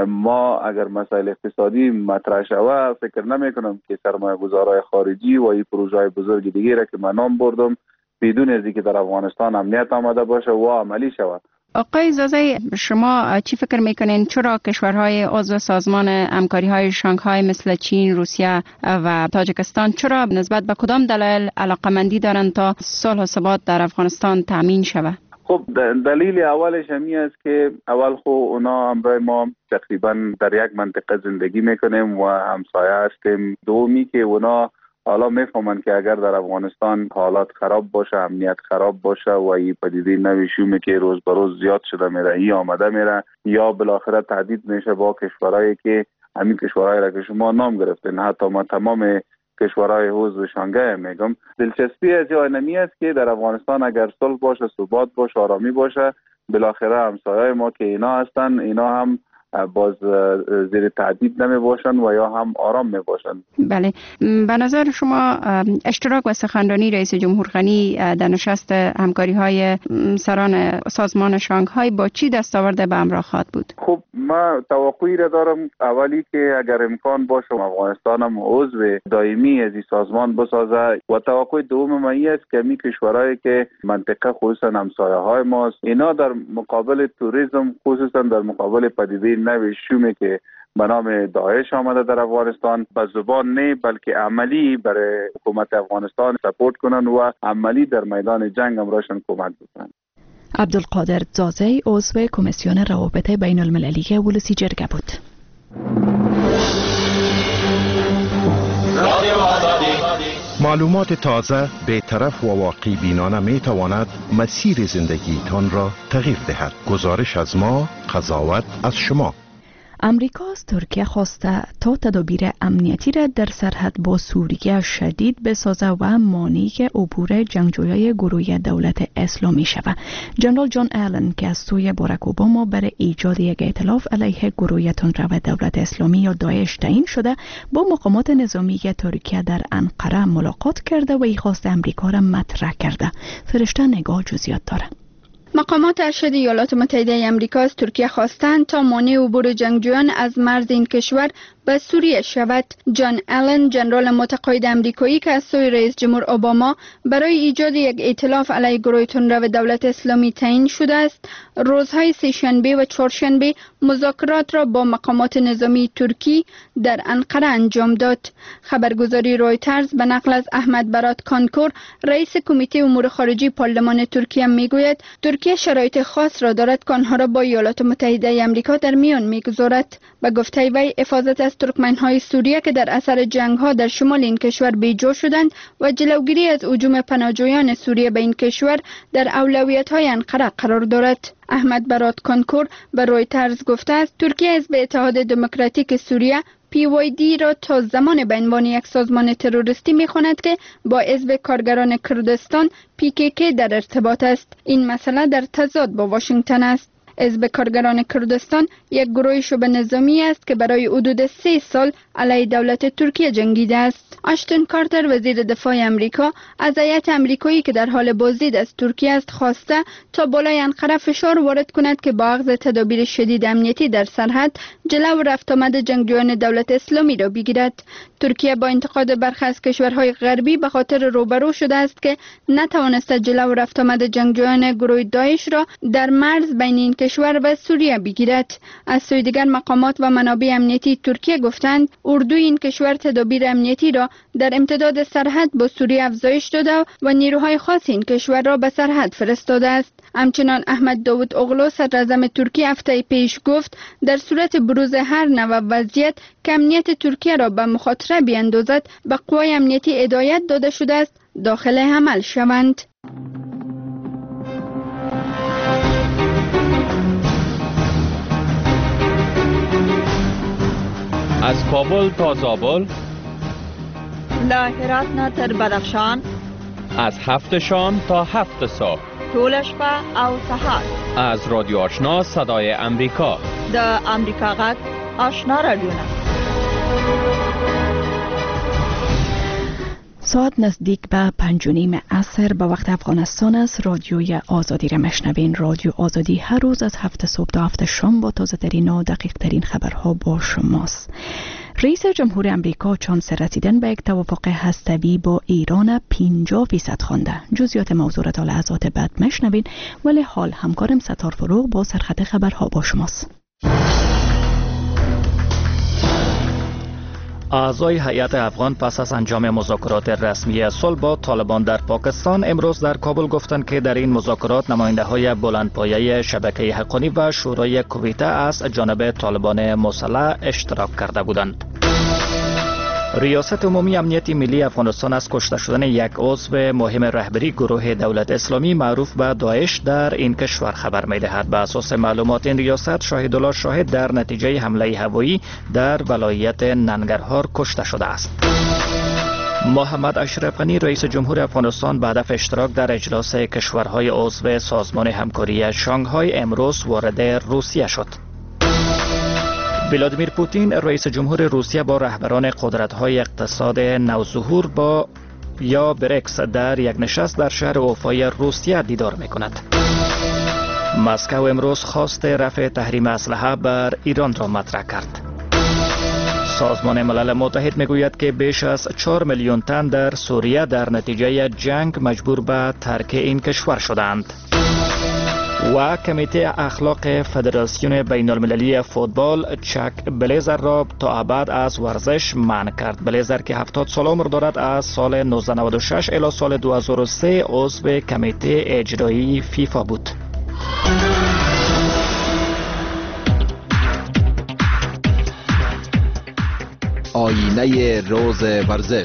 ما اگر مسائل اقتصادی مطرح شود فکر نمی کنم که سرمایه گذارای خارجی و این پروژه های بزرگ دیگه را که من نام بردم بدون از اینکه در افغانستان امنیت آمده باشه و عملی شود. آقای زازی، شما چی فکر میکنین چرا کشورهای عضو سازمان همکاری های شانگهای مثل چین، روسیه و تاجیکستان چرا نسبت به کدام دلایل علاقمندی دارند تا صلح و ثبات در افغانستان تامین شود؟ خب دلیل اولش همی است که اول خو اونا همراه ما تقریبا در یک منطقه زندگی میکنیم و همسایه هستیم. دومی که اونا حالا میفهمن که اگر در افغانستان حالات خراب باشه، امنیت خراب باشه و این پدیده نوی شومی که روز به روز زیاد شده میره ای آمده میره یا بالاخره تهدید میشه با کشورهایی که همین کشورهایی را که شما نام گرفتین، حتی ما تمام کشورهای عضو شانگهای میگم. دلچسپی از این نمی است که در افغانستان اگر صلح باشه، ثبات باشه، آرامی باشه، بالاخره همسایه‌های ما که اینا هستن اینا هم باز زیر تهدید نمی باشن و یا هم آرام می باشن. بله، به نظر شما اشتراک و سخنرانی رئیس جمهور غنی در نشست همکاری های سران سازمان شانگهای با چی دستاورد به همراه خواهد بود؟ خب ما توقعی را دارم اولی که اگر امکان باشه افغانستان هم عضو دائمی از این سازمان بسازه و توقع دوم من این است که می کشورهایی که منطقه خصوصا همسایه های ماست اینا در مقابل توریسم خصوصا در مقابل پدیده نوی شومی که به نام داعش آمده در افغانستان به زبان نه بلکه عملی برای حکومت افغانستان سپورت کنن و عملی در میدان جنگ هم راشن کمک بکنن. عبدالقادر زازی عضو کمیسیون روابط بین المللی ولسی جرگه بود. معلومات تازه، بی‌طرف و واقعی بینانه می تواند مسیر زندگیتان را تغییر دهد. گزارش از ما، قضاوت از شما. امریکا از ترکیه خواسته تا تدابیر امنیتی را در سرحد با سوریه شدید بسازه و مانع عبور جنگجویان گروه دولت اسلامی شود. جنرال جان آلن که از سوی باراک اوباما برای ایجاد یک ائتلاف علیه گروه تندرو دولت اسلامی یا داعش تعیین شده با مقامات نظامی ترکیه در انقره ملاقات کرده و این خواست امریکا را مطرح کرده. فرشته نگاه جزئیات داره. مقامات ارشد ایالات متحده آمریکا از ترکیه خواستند تا مانع عبور جنگجویان از مرز این کشور به سوریه شود. جان آلن، جنرال متقاعد آمریکایی که از سوی رئیس جمهور اوباما برای ایجاد یک ائتلاف علیه گروه تندرو دولت اسلامی تعیین شده است، روزهای سه‌شنبه و چهارشنبه مذاکرات را با مقامات نظامی ترکی در انقره انجام داد. خبرگزاری رویترز به نقل از احمد برات کانکور، رئیس کمیته امور خارجی پارلمان ترکیه میگوید ترکیه شرایط خاص را دارد که آنها را با ایالات متحده آمریکا در میان میگذارد. به گفته وی حفاظت از ترکمنهای سوریه که در اثر جنگ‌ها در شمال این کشور بیجا شدند و جلوگیری از هجوم پناهجویان سوریه به این کشور در اولویت‌های انقره قرار دارد. احمد برات کانکور به رویترز گفته است ترکیه حزب اتحاد دموکراتیک سوریه پی وای دی را تا زمان به عنوان یک سازمان تروریستی می‌خواند که با حزب کارگران کردستان پی کی کی در ارتباط است. این مسئله در تضاد با واشنگتن است. حزب کارگران کردستان یک گروه شبه نظامی است که برای حدود سه سال علیه دولت ترکیه جنگیده است. آشتون کارتر، وزیر دفاع امریکا، از هیئت امریکایی که در حال بازدید از ترکیه است خواسته تا بالای انقره فشار وارد کند که با اخذ تدابیر شدید امنیتی در سرحد جلو رفت آمد جنگجویان دولت اسلامی را بگیرد. ترکیه با انتقاد برخی از کشورهای غربی به خاطر روبرو شده است که نتوانسته جلو رفت آمد جنگجویان گروه داعش را در مرز بین این کشور و سوریه بگیرد. از سوی دیگر مقامات و منابع امنیتی ترکیه گفتند اردوی این کشور تدابیر امنیتی را در امتداد سرحد با سوریه افزایش داده و نیروهای خاص این کشور را به سرحد فرستاده است. همچنان احمد داوود اوغلو، صدراعظم ترکیه، هفته پیش گفت در صورت بروز هر نوع وضعیت که امنیت ترکیه را به مخاطره بیاندازد به قوای امنیتی هدایت داده شده است داخل عمل شوند. از کابل تا زابل، له هرات نه تر بدخشان، از هفت شام تا هفت صبح، طول شپه او سهار، از رادیو آشنا صدای امریکا، د امریکا غږ آشنا رادیونا. ساعت نزدیک به پنج و نیم عصر به وقت افغانستان است. رادیوی آزادی را میشنوین. رادیو آزادی هر روز از هفت صبح تا هفت شام با تازه ترین و دقیق ترین خبرها با شماست. رئیس جمهور امریکا چانس رسیدن به یک توافق هسته‌ای با ایران پنجاه فیصد خوانده. جزئیات موضوع را تا لحظات بعد میشنوین، ولی حال همکارم ستار فروغ با سرخط خبرها با شماست. اعضای هیئت افغان پس از انجام مذاکرات رسمی صلح با طالبان در پاکستان امروز در کابل گفتند که در این مذاکرات نماینده‌های بلندپایه شبکه حقانی و شورای کویته از جانب طالبان مسلح اشتراک کرده بودند. ریاست عمومی امنیت ملی افغانستان از کشته شدن یک عضو مهم رهبری گروه دولت اسلامی معروف به داعش در این کشور خبر می‌دهد. به اساس معلومات این ریاست، شاهدالله شاهد در نتیجه حمله هوایی در ولایت ننگرهار کشته شده است. محمد اشرف غنی رئیس جمهور افغانستان به هدف اشتراک در اجلاس کشورهای عضو سازمان همکاری شانگهای امروز وارد روسیه شد. ولادیمیر پوتین رئیس جمهور روسیه با رهبران قدرت‌های اقتصاد نوظهور با یا بریکس در یک نشست در شهر اوفای روسیه دیدار می‌کند. مسکو امروز خواست رفع تحریم اسلحه بر ایران را مطرح کرد. سازمان ملل متحد میگوید که بیش از چهار میلیون تن در سوریه در نتیجه جنگ مجبور به ترک این کشور شدند. و کمیته اخلاق فدراسیون بین المللی فوتبال چک بلیزر را تا ابد از ورزش منع کرد. بلیزر که هفتاد سال عمر دارد از سال نوزده نود و شش الی سال دو هزار و سه عضو کمیته اجرایی فیفا بود. آینه روز ورزش.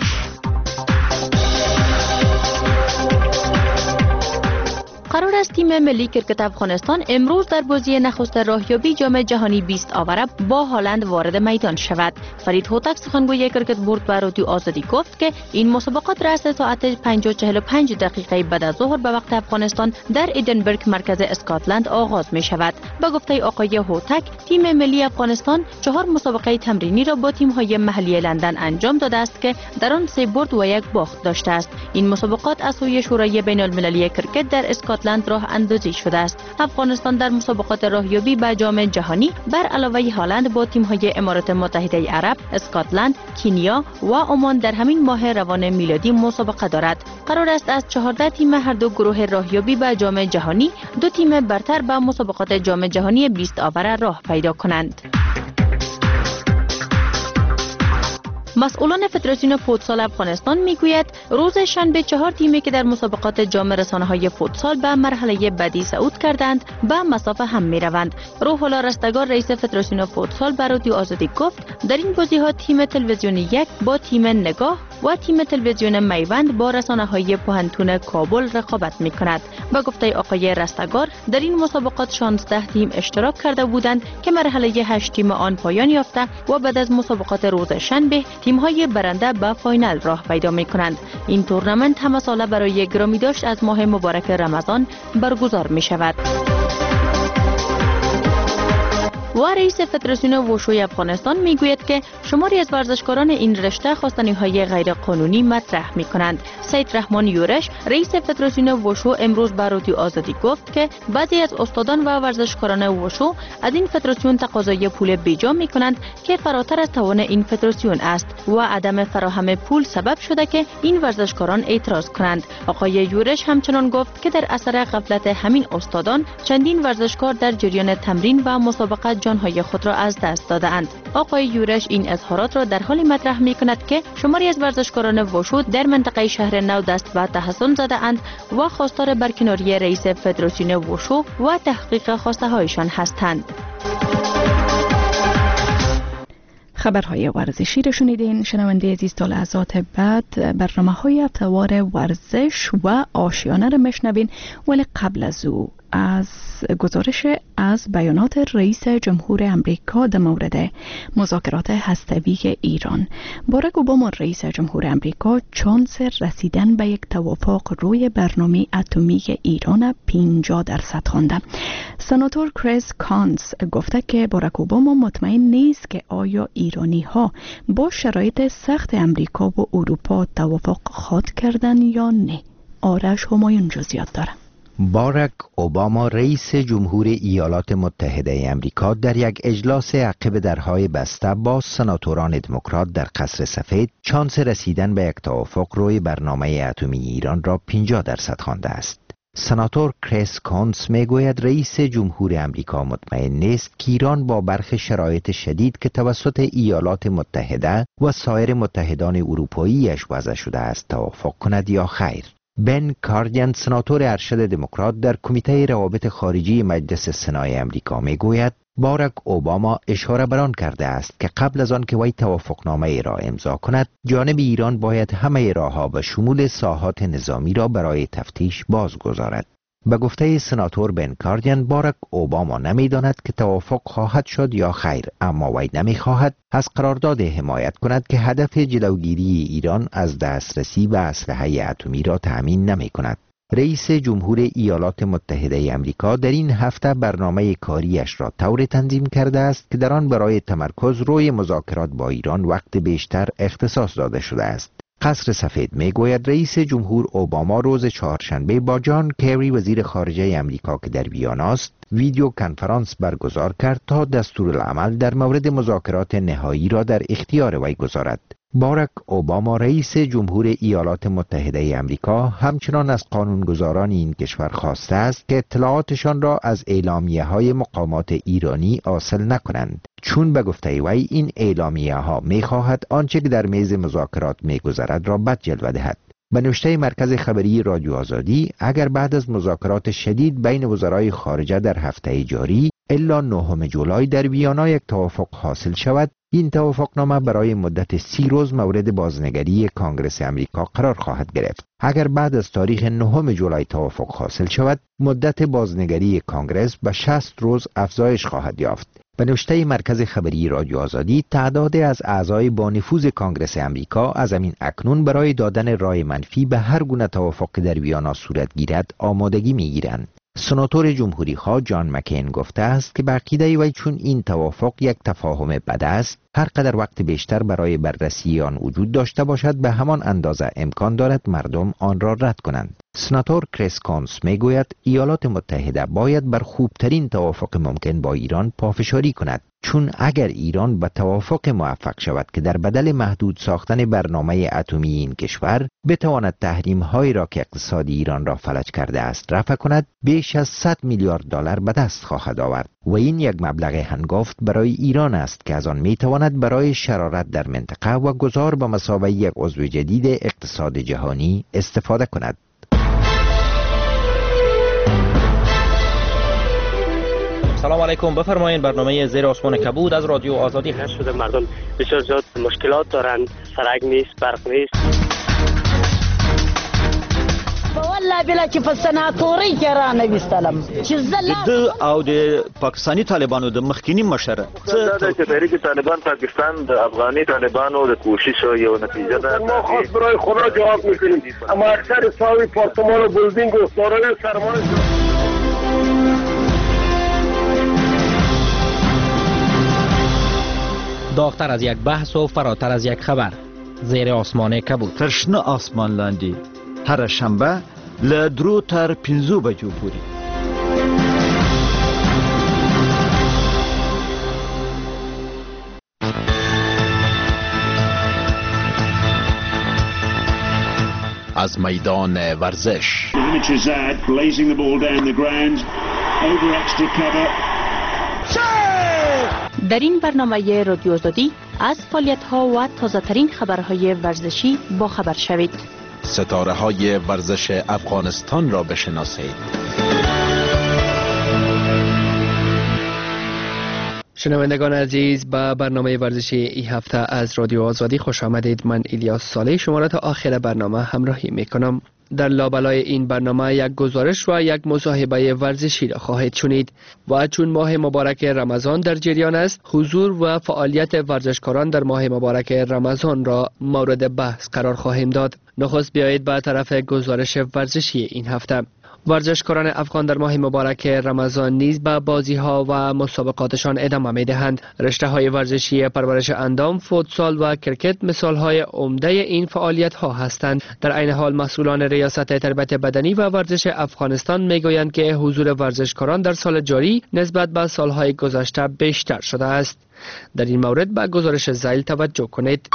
قرار است تیم ملی کرکت افغانستان امروز در بازی نخست راهیابی جام جهانی بیست آوره با هلند وارد میدان شود. فرید هوتک سخنگوی کرکت بورد به رادیو آزادی گفت که این مسابقات رأس ساعت پنج و چهل و پنج دقیقه بعد از ظهر به وقت افغانستان در ایدنبرگ مرکز اسکاتلند آغاز می شود. با گفته آقای هوتک، تیم ملی افغانستان چهار مسابقه تمرینی را با تیم‌های محلی لندن انجام داده است که در آن سه برد و یک باخت داشته است. این مسابقات از سوی شورای بین المللی کرکت در اسکاتلند راه اندازی شده است. افغانستان در مسابقات راهیابی به جام جهانی بر علاوه هلند با تیم‌های امارات متحده عرب، اسکاتلند، کنیا و عمان در همین ماه روان میلادی مسابقه دارد. قرار است از چهارده تیم هر دو گروه راهیابی به جام جهانی، دو تیم برتر به مسابقات جام جهانی بیست آوره راه پیدا کنند. مسئولان فدراسیون فوتسال افغانستان میگوید روز شنبه چهار تیمی که در مسابقات جام رسانه‌های فوتسال به مرحله بعدی صعود کردند به مسافه هم میروند. روح الله رستگار رئیس فدراسیون فوتسال به رادیو آزادی گفت در این بازی‌ها تیم تلویزیونی یک با تیم نگاه و تیم تلویزیون میوند با رسانه‌های پوهنتون کابل رقابت می‌کند. با گفته آقای رستگار در این مسابقات شانزده تیم اشتراک کرده بودند که مرحله هشت تیم آن پایان یافته و بعد از مسابقات روز شنبه تیم‌های برنده به فاینال راه پیدا می‌کنند. این تورنمنت همه ساله برای گرامی داشت از ماه مبارک رمضان برگزار می‌شود. و رئیس فدراسیون وشوی افغانستان میگوید که شماری از ورزشکاران این رشته خواستنی‌های غیرقانونی مطرح می‌کنند. سید رحمان یورش رئیس فدراسیون وشو امروز به رادیو آزادی گفت که بعضی از استادان و ورزشکاران وشو از این فدراسیون تقاضای پول بیجا می‌کنند که فراتر از توان این فدراسیون است و عدم فراهم پول سبب شده که این ورزشکاران اعتراض کنند. آقای یورش همچنان گفت که در اثر غفلت همین استادان چندین ورزشکار در جریان تمرین و مسابقه جانهای خود را از دست داده‌اند. آقای یورش این اظهارات را در حالی مطرح می‌کند که شماری از ورزشکاران وشو در منطقه شهر نو دست به تحصن زده‌اند و خواستار برکناری رئیس فدراسیون وشو و تحقیق خواسته هایشان هستند. خبرهای ورزشی را شنیدین. شنونده عزیز تا لحظات بعد برنامه های هفته‌وار ورزش و آشیانه را میشنوین، ولی قبل از او از گزارش از بیانات رئیس جمهور امریکا در مورد مذاکرات هسته‌ای ایران. باراک اوباما رئیس جمهور امریکا چانس رسیدن به یک توافق روی برنامه اتمی ایران پنجاه درصد خوانده. سناتور کریس کانس گفته که باراک اوباما مطمئن نیست که آیا ایرانی ها با شرایط سخت امریکا و اروپا توافق خواهد کردن یا نه. آرش همایون جزئیات داره. باراک اوباما رئیس جمهور ایالات متحده امریکا در یک اجلاس عقب درهای بسته با سناتوران دموکرات در قصر سفید چانس رسیدن به یک توافق روی برنامه اتمی ایران را پنجاه درصد خوانده است. سناتور کریس کانس میگوید رئیس جمهور امریکا مطمئن نیست که ایران با برخی شرایط شدید که توسط ایالات متحده و سایر متحدان اروپاییش وضع شده است توافق کند یا خیر. بن کاردین سناتور ارشد دموکرات در کمیته روابط خارجی مجلس سنای امریکا میگوید باراک اوباما اشاره بر آن کرده است که قبل از آن که وی توافقنامه ای را امضا کند جانب ایران باید همه راهها به شمول ساحات نظامی را برای تفتیش بازگذارد. به گفته سناتور بن کاردین باراک اوباما نمیداند که توافق خواهد شد یا خیر، اما وی نمیخواهد از قرارداد حمایت کند که هدف جلوگیری ایران از دسترسی به اسلحه اتمی را تأمین نمی کند. رئیس جمهور ایالات متحده امریکا در این هفته برنامه کاریش را طور تنظیم کرده است که در آن برای تمرکز روی مذاکرات با ایران وقت بیشتر اختصاص داده شده است. قصر سفید میگوید رئیس جمهور اوباما روز چهارشنبه با جان کری وزیر خارجه امریکا که در ویانا است ویدیو کنفرانس برگزار کرد تا دستورالعمل در مورد مذاکرات نهایی را در اختیار وی گذارد. باراک اوباما رئیس جمهور ایالات متحده امریکا همچنان از قانونگذاران این کشور خواسته است که اطلاعاتشان را از اعلامیه های مقامات ایرانی حاصل نکنند، چون به گفته وی این اعلامیه ها می خواهد آنچه که در میز مذاکرات می گذرد را بد جلوه دهد. به نوشته مرکز خبری رادیو آزادی اگر بعد از مذاکرات شدید بین وزرای خارجه در هفته جاری الا نهم جولای در ویانا یک توافق حاصل شود، این توافقنامه برای مدت سی روز مورد بازنگری کانگرس امریکا قرار خواهد گرفت. اگر بعد از تاریخ نهم جولای توافق حاصل شود، مدت بازنگری کانگرس به شصت روز افزایش خواهد یافت. به نوشته مرکز خبری رادیو آزادی تعداد از اعضای با نفوذ کانگرس امریکا از همین اکنون برای دادن رای منفی به هر گونه توافق که در ویانا صورت گیرد آمادگی می‌گیرند. سناتور جمهوری خواه جان مکین گفته است که به عقیده وی چون این توافق یک تفاهم بد است، هر قدر وقت بیشتر برای بررسی آن وجود داشته باشد به همان اندازه امکان دارد مردم آن را رد کنند. سناتور کریس کانس میگوید ایالات متحده باید بر خوبترین توافق ممکن با ایران پافشاری کند، چون اگر ایران به توافق موفق شود که در بدل محدود ساختن برنامه اتمی این کشور بتواند تحریم هایی را که اقتصاد ایران را فلج کرده است رفع کند، بیش از صد میلیارد دلار به دست خواهد آورد و این یک مبلغ هنگفت برای ایران است که از آن میتواند برای شرارت در منطقه و گذار به مثابه یک عضو جدید اقتصاد جهانی استفاده کند. سلام علیکم، بفرمایید. برنامه زیر آسمان کبود از رادیو آزادی هست. شده مردم بسیار زیاد مشکلات دارند، سرک نیست، برق نیست. والله بلا چې په سناتوري کې را نویستلم چې زه د او د پاکستاني طالبانو د مخکینی مشر دا چې تحریک طالبان پاکستان د افغاني طالبانو د کوشش یو نتیجه ده. ما خاص برای خدا جواب میکنیم، اما اکثر ساوی پارتمان و بلدینگ و دارای سرمایه داغتر از یک بحث و فراتر از یک خبر، زیر آسمان کبود. ترشنه آسمان لاندی هر شنبه له درو تر پنځو بجو پورې. از میدان ورزش در این برنامه رادیو آزادی از فعالیت‌ها و تازه‌ترین خبرهای ورزشی با خبر شوید. ستاره های ورزش افغانستان را بشناسید. شنوندگان عزیز، به برنامه ورزشی این هفته از رادیو آزادی خوش آمدید. من الیاس صالح شما را تا آخر برنامه همراهی میکنم. در لابلای این برنامه یک گزارش و یک مصاحبه ورزشی را خواهید شنید و چون ماه مبارک رمضان در جریان است، حضور و فعالیت ورزشکاران در ماه مبارک رمضان را مورد بحث قرار خواهیم داد. نخست بیایید به طرف گزارش ورزشی این هفته. ورزشکاران افغان در ماه مبارک رمضان نیز به بازی ها و مسابقاتشان ادامه می دهند. رشته های ورزشی پرورش اندام، فوتسال و کرکت مثال های عمده این فعالیت ها هستند. در عین حال مسئولان ریاست تربیت بدنی و ورزش افغانستان می گویند که حضور ورزشکاران در سال جاری نسبت به سالهای گذشته بیشتر شده است. در این مورد به گزارش ذیل توجه کنید.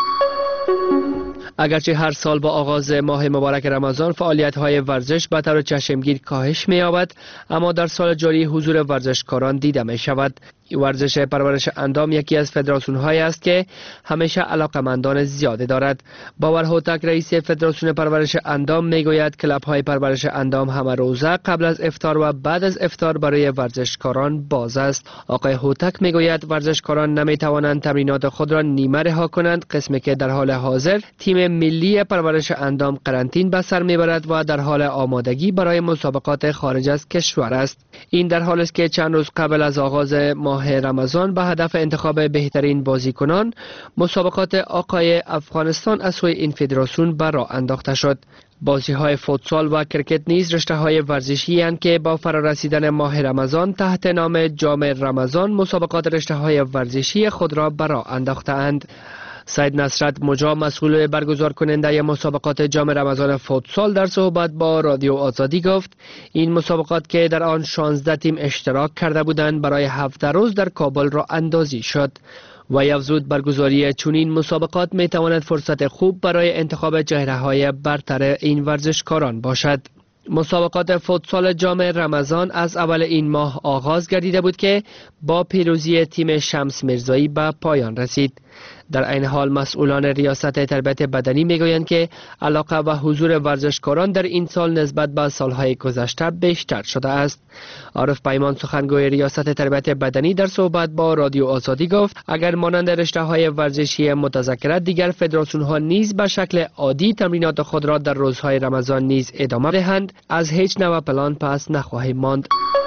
اگرچه هر سال با آغاز ماه مبارک رمضان فعالیت‌های ورزش به طور چشمگیر کاهش می‌یابد، اما در سال جاری حضور ورزشکاران دیده می‌شود. ورزش پرورش اندام یکی از فدراسیون‌هایی است که همیشه علاقمندان زیادی دارد. باور هوتک رئیس فدراسیون پرورش اندام میگوید کلب‌های پرورش اندام همه روزه قبل از افطار و بعد از افطار برای ورزشکاران باز است. آقای هوتک میگوید ورزشکاران نمی‌توانند تمرینات خود را نیمه رها کنند، قسمی که در حال حاضر تیم ملی پرورش اندام قرنطین به سر میبرد و در حال آمادگی برای مسابقات خارج از کشور است. این در حالی است که چند روز قبل از آغاز ماه رمضان به هدف انتخاب بهترین بازیکنان مسابقات آقای افغانستان از سوی این فدراسیون به راه انداخته شد. بازی های فوتسال و کرکت نیز رشته های ورزشی اند که با فرارسیدن ماه رمضان تحت نام جام رمضان مسابقات رشته های ورزشی خود را به راه انداخته اند. سید نصرت مجا مسئول برگزار کننده مسابقات جام رمضان فوتسال در صحبت با رادیو آزادی گفت این مسابقات که در آن شانزده تیم اشتراک کرده بودند برای هفده روز در کابل را اندازی شد و افزود برگزاری چنین مسابقات می تواند فرصت خوب برای انتخاب چهره‌های برتر این ورزشکاران باشد. مسابقات فوتسال جام رمضان از اول این ماه آغاز گردیده بود که با پیروزی تیم شمس میرزایی به پایان رسید. در عین حال مسئولان ریاست تربیت بدنی میگویند که علاقه و حضور ورزشکاران در این سال نسبت به سالهای گذشته بیشتر شده است. عارف پیمان سخنگوی ریاست تربیت بدنی در صحبت با رادیو آزادی گفت اگر مانند رشته‌های ورزشی متذکره دیگر فدراسیون‌ها نیز به شکل عادی تمرینات خود را در روزهای رمضان نیز ادامه دهند، از هیچ نوع پلان پس نخواهیم ماند.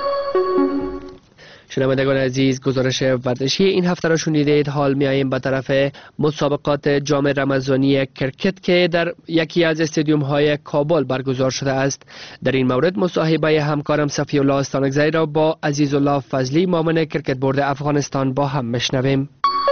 شنوندگان عزیز، گزارش ورزشی این هفته را شنیدید. حال میاییم به طرف مسابقات جام رمضانی کرکت که در یکی از استادیوم های کابل برگزار شده است. در این مورد مصاحبه همکارم صفی الله استانکزی را با عزیز الله فضلی معاون کرکت بورد افغانستان با هم میشنویم.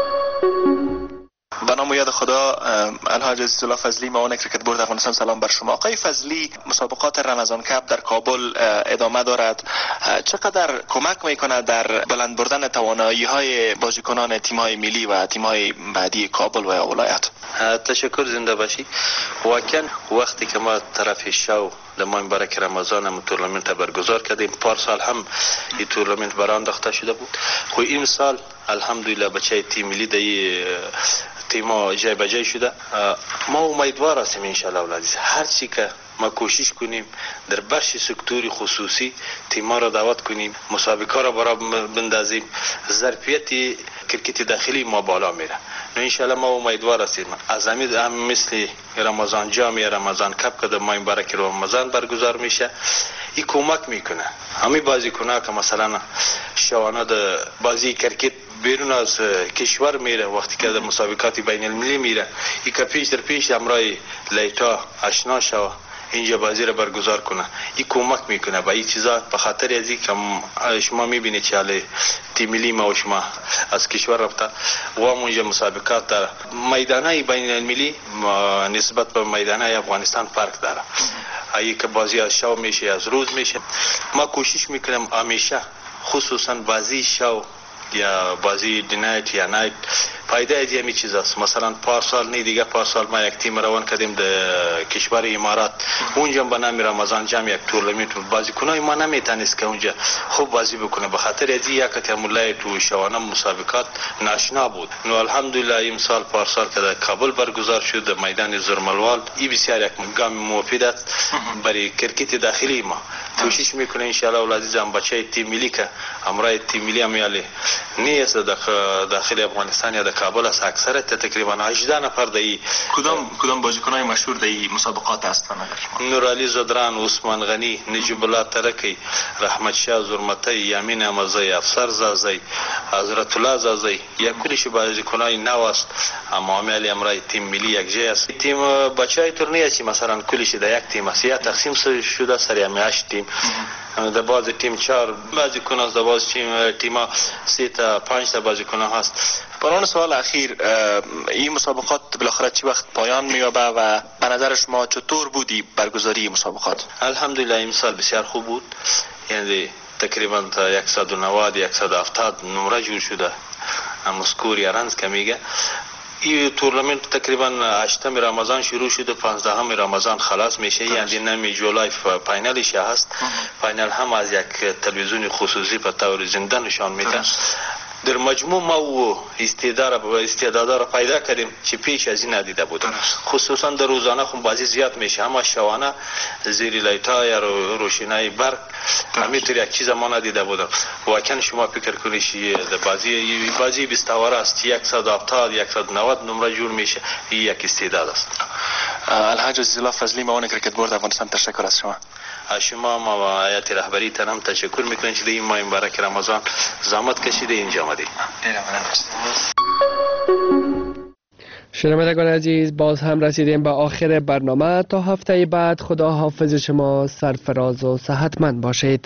به نام و یاد خدا، الحاج عزیز الله فضلی معاون کرکت بورد افغانستان. سلام بر شما. آقای فضلی، مسابقات رمضان کپ در کابل ادامه دارد. چقدر کمک میکنه در بلند بردن توانایی های بازیکنان تیم های ملی و تیم های بعدی کابل و ولایت؟ تشکر، زنده باشی. واقعا وقتی که ما طرف شو در ماه مبارک رمضان هم تورنمنت برگزار کردیم، پارسال هم این تورنمنت برای انداخته شده بود. خو این سال الحمدلله بچه تیم ملی دی تیما جای بجای شده. ما امیدوار هستیم انشالله ولادیز هر چی که ما کوشش کنیم در بخش سکتوری خصوصی تیما را دعوت کنیم، مسابقه را برای بندازیم، ظرفیت کرکت داخلی ما بالا میره. نه انشالله ما امیدوار هستیم از همین هم مثل رمضان جام یا رمضان کپ که در ماه مبارک رمضان برگزار میشه، این کمک میکنه همین بازیکن‌ها که مثلا شوانه د بازی کرکت بیرون از کشور میره، وقتی که در مسابقات بین المللی میره، این که پیش در پیش امرای لیتا آشنا شو اینجا بازی را برگزار کنه، این کمک میکنه به این چیزا. به خاطر ازی که شما میبینید که حالا تیم ملی ما و شما از کشور رفته و اونجا مسابقات در میدانهای بین المللی نسبت به میدانهای افغانستان فرق داره. ایی که بازی از شو میشه از روز میشه، ما کوشش میکنیم همیشه خصوصا بازی شو یا بازی دینایت یا نایت فایده از همین چیز است. مثلا پارسال نه دیگه پارسال ما یک تیم روان کردیم در کشور امارات، اونجا به نام رمضان جام یک تورنمنت بازیکنای ما نمیتونست که اونجا خوب بازی بکنه، به خاطر از یک تمولای تو شوانه مسابقات ناشنا بود. نو الحمدلله این سال پارسال که در کابل برگزار شد در میدان زرملوال، این بسیار یک گام مفید است برای کرکت داخلی ما. کوشش میکنه ان شاء الله ولادی هم بچه تیم ملی که امرای تیم ملی امیالی نیست داخل افغانستان یا در کابل است. اکثر تقریبا هجده نفر دایی. کدام کدام بازیکنای مشهور دایی مسابقات هستند؟ نورعلی زدران، عثمان غنی، نجیب الله ترکی، رحمت شاه زرمتی، یامین امزی، افسر زازی، حضرت الله زازی، یا کلیش بازیکنای نو است. اما امیالی امرای تیم ملی یک جای است. تیم بچهای تورنیر چی مثلا کلیش در یک تیم است یا تقسیم شده سری امی هشت تیم. در باز تیم چهار بازیکن است، در باز تیم تیما سه تا پنج تا بازیکن هست. برای سوال اخیر، این مسابقات بالاخره چی وقت پایان می‌یابه و به نظر شما چطور بودی برگزاری مسابقات؟ الحمدلله این سال بسیار خوب بود. یعنی تقریبا تا صد و نود صد و هفتاد نمره جور شده. مسکور یا رنز که میگه این تورنمنت تقریبا هشتم رمضان شروع شده، پانزدهم رمضان خلاص میشه. یعنی نمی جولای فاینالش هست. فاینال هم از یک تلویزیون خصوصی به طور زنده نشان میده. در مجموع ما و استعداد و استعدادا را پیدا کردیم که پیش از این ندیده بودیم. خصوصا در روزانه خون بازی زیاد میشه، اما شوانه زیر لایتا یا روشنایی برق همینطور یک چیز ما ندیده بودم. واقعا شما فکر کنید در بازی بازی بیست اوور است، صد و هفتاد صد و نود نمره جور میشه. این یک استعداد است. الحاج عزیز الله فضلی، معاون کرکت بورد افغانستان، تشکر از شما. از شما ما و هیئت رهبری تنم تشکر میکنیم که این ماه مبارک رمضان زحمت کشیده اینجا آمدید. شنوندگان عزیز، باز هم رسیدیم به آخر برنامه. تا هفته بعد خدا حافظ شما، سرفراز و صحتمند باشید.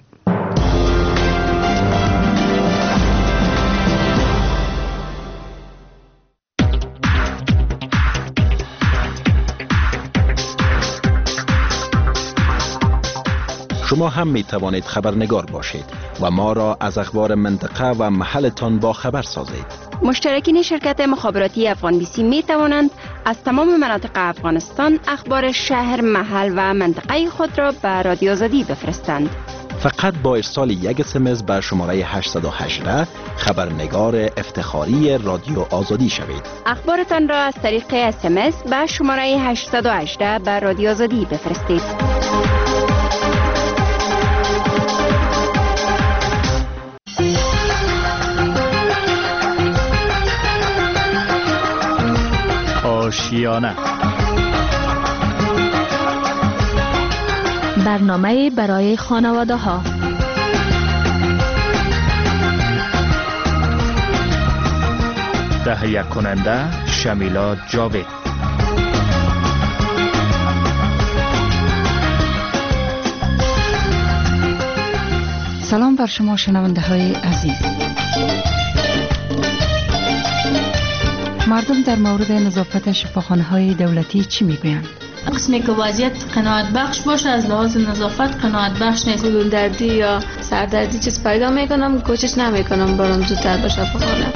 شما هم می توانید خبرنگار باشید و ما را از اخبار منطقه و محلتان با خبر سازید. مشترکین شرکت مخابراتی افغان بیسی می توانند از تمام مناطق افغانستان اخبار شهر، محل و منطقه خود را به رادیو آزادی بفرستند. فقط با ارسال یک اسمس به شماره هشتصد و هجده خبرنگار افتخاری رادیو آزادی شوید. اخبارتان را از طریق اسمس به شماره هشتصد و هجده به رادیو آزادی بفرستید. آشیانه، برنامه برای خانواده ها. تهیه کننده شمیلا جاوید. سلام بر شما شنونده های عزیز. مردم در مورد نظافت شفاخانه های دولتی چی میگویند؟ قسمی که وضعیت قناعت بخش باشه، از لحاظ نظافت قناعت بخش نیست. گلول دردی یا سردردی چیز پیدا میکنم، کوشش نمیکنم برام زودتر به شفاخانه.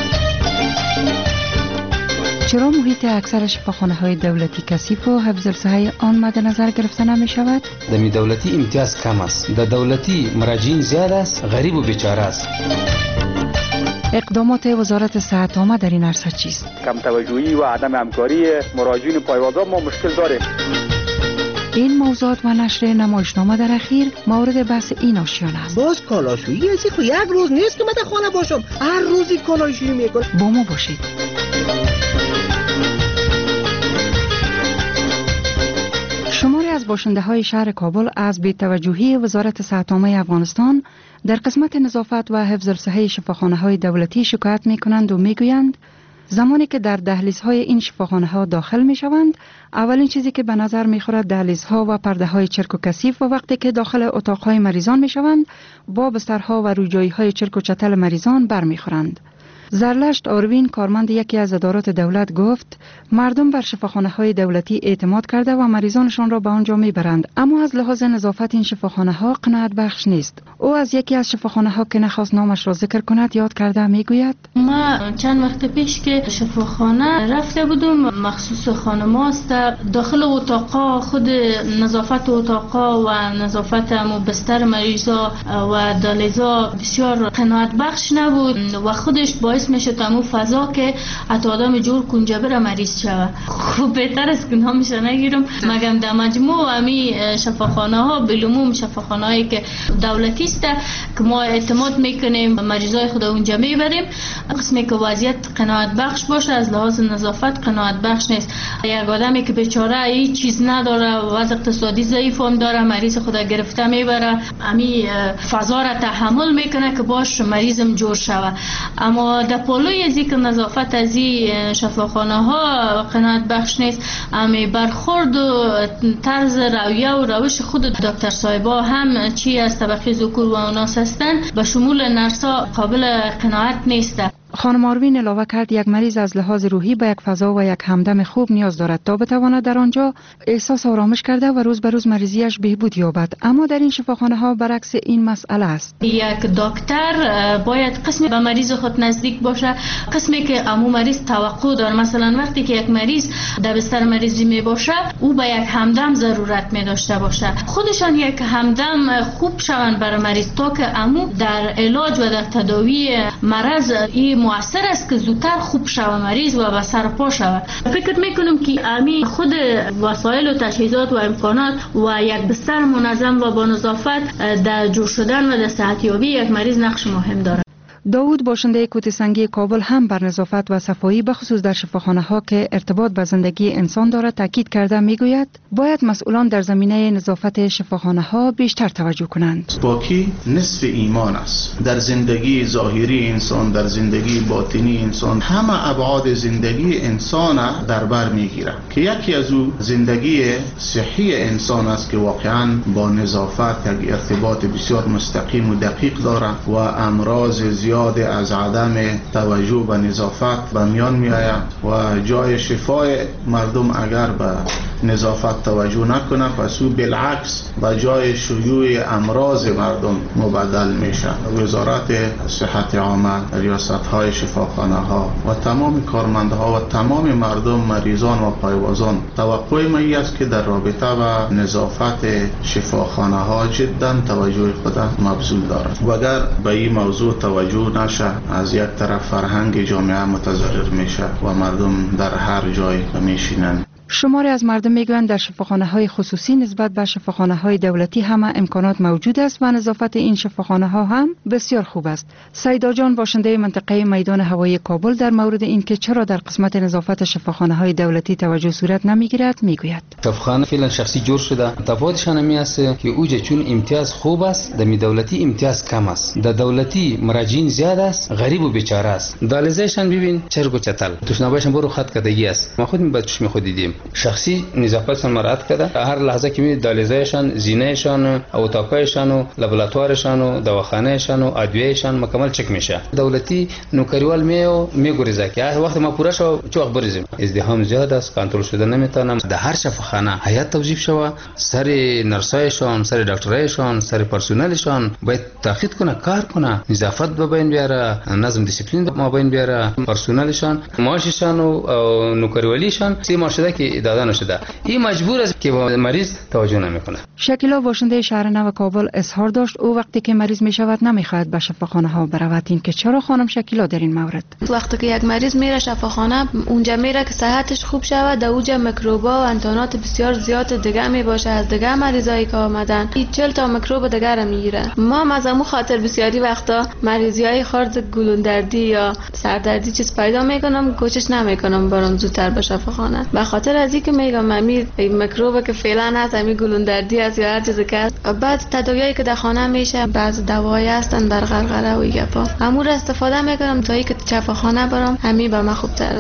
چرا محیط اکثر شفاخانه های دولتی کثیف و حفظ الصحه آن مد نظر گرفته نمی شود؟ در دولتی امتیاز کم است، در دولتی مراجعین زیاد است، غریب و بیچاره است. اقدامات وزارت صحت عامه در این عرصه چیست؟ کم توجهی و عدم همکاری مراجعین پایوازا ما مشکل داریم. این موضوعات و نشر نمایشنامه در اخیر مورد بحث این آشیانه است. باز کالاشویی از خو یک روز نیست که من در خانه باشم، هر روزی کالاشویی میکنم. با ما باشید. شماری از باشنده های شهر کابل از بی‌توجهی وزارت صحت عامه افغانستان در قسمت نظافت و حفظ الصحه شفاخانه های دولتی شکایت می کنند و می گویند زمانی که در دهلیزهای این شفاخانه ها داخل می شوند، اولین چیزی که به نظر می خورد دهلیزها و پرده های چرک و کثیف و وقتی که داخل اتاقهای مریضان می شوند با بسترها و روجایی های چرک و چتل مریضان بر می خورند. زرلشت آروین، کارمند یکی از ادارات دولت، گفت مردم بر شفاخانه های دولتی اعتماد کرده و مریضانشان را به آنجا میبرند، اما از لحاظ نظافت این شفاخانه ها قناعت بخش نیست. او از یکی از شفاخانه ها که نخواست نامش را ذکر کند یاد کرده میگوید ما چند وقت پیش که شفاخانه رفته بودم، مخصوص خانماست، داخل اتاقا خود نظافت اتاقا و نظافت و بستر مریضا و دالیزا بسیار قناعت بخش نبود و خودش باعث میشه تمو فضا که حتی آدم جور کنجه بره مریض شوه. خوب بهتر است که نامش نگیرم، مگم در مجموع امی شفاخانه ها بالعموم شفاخانه هایی که دولتی است که ما اعتماد میکنیم مریضای خود اونجا میبریم. قسمی که وضعیت قناعت بخش باشه از لحاظ نظافت قناعت بخش نیست. یک آدمی که بیچاره هیچ چیز نداره، وضع اقتصادی ضعیف هم داره، مریض خود گرفته میبره، امی فضا را تحمل میکنه که باش مریضم جور شوه. اما در پالوی از که نظافت از این شفاخانه ها قناعت بخش نیست، امی برخورد و طرز رویه و روش خود دکتر صاحبا هم چی از طبقه ذکور و اناث هستند به شمول نرسا قابل قناعت نیست. خانم آروین علاوه کرد یک مریض از لحاظ روحی به یک فضا و یک همدم خوب نیاز دارد تا بتواند در آنجا احساس آرامش کرده و روز به روز مریضیش بهبود یابد. اما در این شفاخانه ها برعکس این مسئله است. یک دکتر باید قسمی به مریض خود نزدیک باشه، قسمی که امو مریض توقع داره. مثلا وقتی که یک مریض در بستر مریضی می باشه او به یک همدم ضرورت می داشته باشه، خودشان یک همدم خوب شوند برای مریض تا که امو در علاج و در تداوی مرض این مؤثر است که زودتر خوب شوه مریض و به سر پا شوه. فکر میکنم که امی خود وسایل و تجهیزات و امکانات و یک بستر منظم و با نظافت در جور شدن و در صحتیابی یک مریض نقش مهم داره. داوود باشنده کوته سنگی کابل هم بر نظافت و صفایی بخصوص در شفاخانه ها که ارتباط به زندگی انسان دارد تاکید کرده. میگوید باید مسئولان در زمینه نظافت شفاخانه ها بیشتر توجه کنند. پاکی نصف ایمان است. در زندگی ظاهری انسان، در زندگی باطنی انسان، همه ابعاد زندگی انسان در بر میگیرد که یکی از او زندگی صحی انسان است که واقعا با نظافت یک ارتباط بسیار مستقیم و دقیق دارد و امراض زیاد از عدم توجه به نظافت به میان می آید و جای شفای مردم اگر به نظافت توجه نکنه پس او بالعکس به جای شیوع امراض مردم مبدل میشه. وزارت صحت عامه، ریاست های شفاخانه ها و تمام کارمندها و تمام مردم مریضان و پایوازان توقع ما است که در رابطه با نظافت شفاخانه ها جدا توجه خود مبذول دارد و اگر به این موضوع توجه نشه از یک طرف فرهنگ جامعه متضرر میشه و مردم در هر جای میشینند. شماری از مردم میگویند در شفاخانه های خصوصی نسبت به شفاخانه های دولتی همه امکانات موجود است و نظافت این شفاخانه ها هم بسیار خوب است. سیدا جان باشنده منطقه میدان هوایی کابل در مورد اینکه چرا در قسمت نظافت شفاخانه های دولتی توجه صورت نمیگیرد میگوید. شفاخانه فعلا شخصی جور شده، تفاوتش همین است که اوجه چون امتیاز خوب است، در دولتی امتیاز کم است. در دولتی مراجعین زیاد است، غریب و بیچاره است. دالیزشان ببین چرگ و چتل، تشنابشان برو خط کدگی است. ما خود می بعد چشم خود دیدیم. شخصی نظافتشان مراعات کرده، هر لحظه که می دالیزهشان، زینهشان، اتاقایشان و لابراتوارشان و دواخانهشان و ادویهشان مکمل چک میشه. دولتی نوکریوال میو میگوریزه که وقتی ما پورا شو چوق بریزیم. ازدحام زیاد است، کنترل شده نمیتونم. در هر شفاخانه هیئت توظیف شوه، سر نرسایشان، سر دکترایشان، سر پرسنلشان باید تاکید کنه، کار کنه، نظافت به بین بیاره، نظم دیسیپلین به بین بیاره، پرسنلشان، معاششان و نوکریوالیشان سی ماشده که داده نشده. این مجبور است که با مریض توجه نمیکنه. شکیلا باشنده شهر نو کابل اظهار داشت او وقتی که مریض میشود نمیخواهد به شفاخانه ها برود. این که چرا خانم شکیلا در این مورد؟ وقتی که یک مریض میره شفاخانه اونجا میره که صحتش خوب شود، در اونجا میکروبا و انتانات بسیار زیاد دیگه می باشه از دیگه مریضایی که آمدن. این چهل تا میکروب دیگه را میگیره. ما از همون خاطر بسیاری وقتا مریضیای خارج گلوندردی یا سردردی چیز پیدا میکنم، کوشش نمیکنم برام زودتر به شفاخانه. به خاطر از اینکه میگم ممی میکروب که فعلا هست، همین گلوندردی است یا هر چیزی که بعد تداویایی که در خانه میشه بعض دوایی هستن بر غرغره و گپا، همون استفاده میکنم تا اینکه شفاخانه برام همین به من خوبتر است.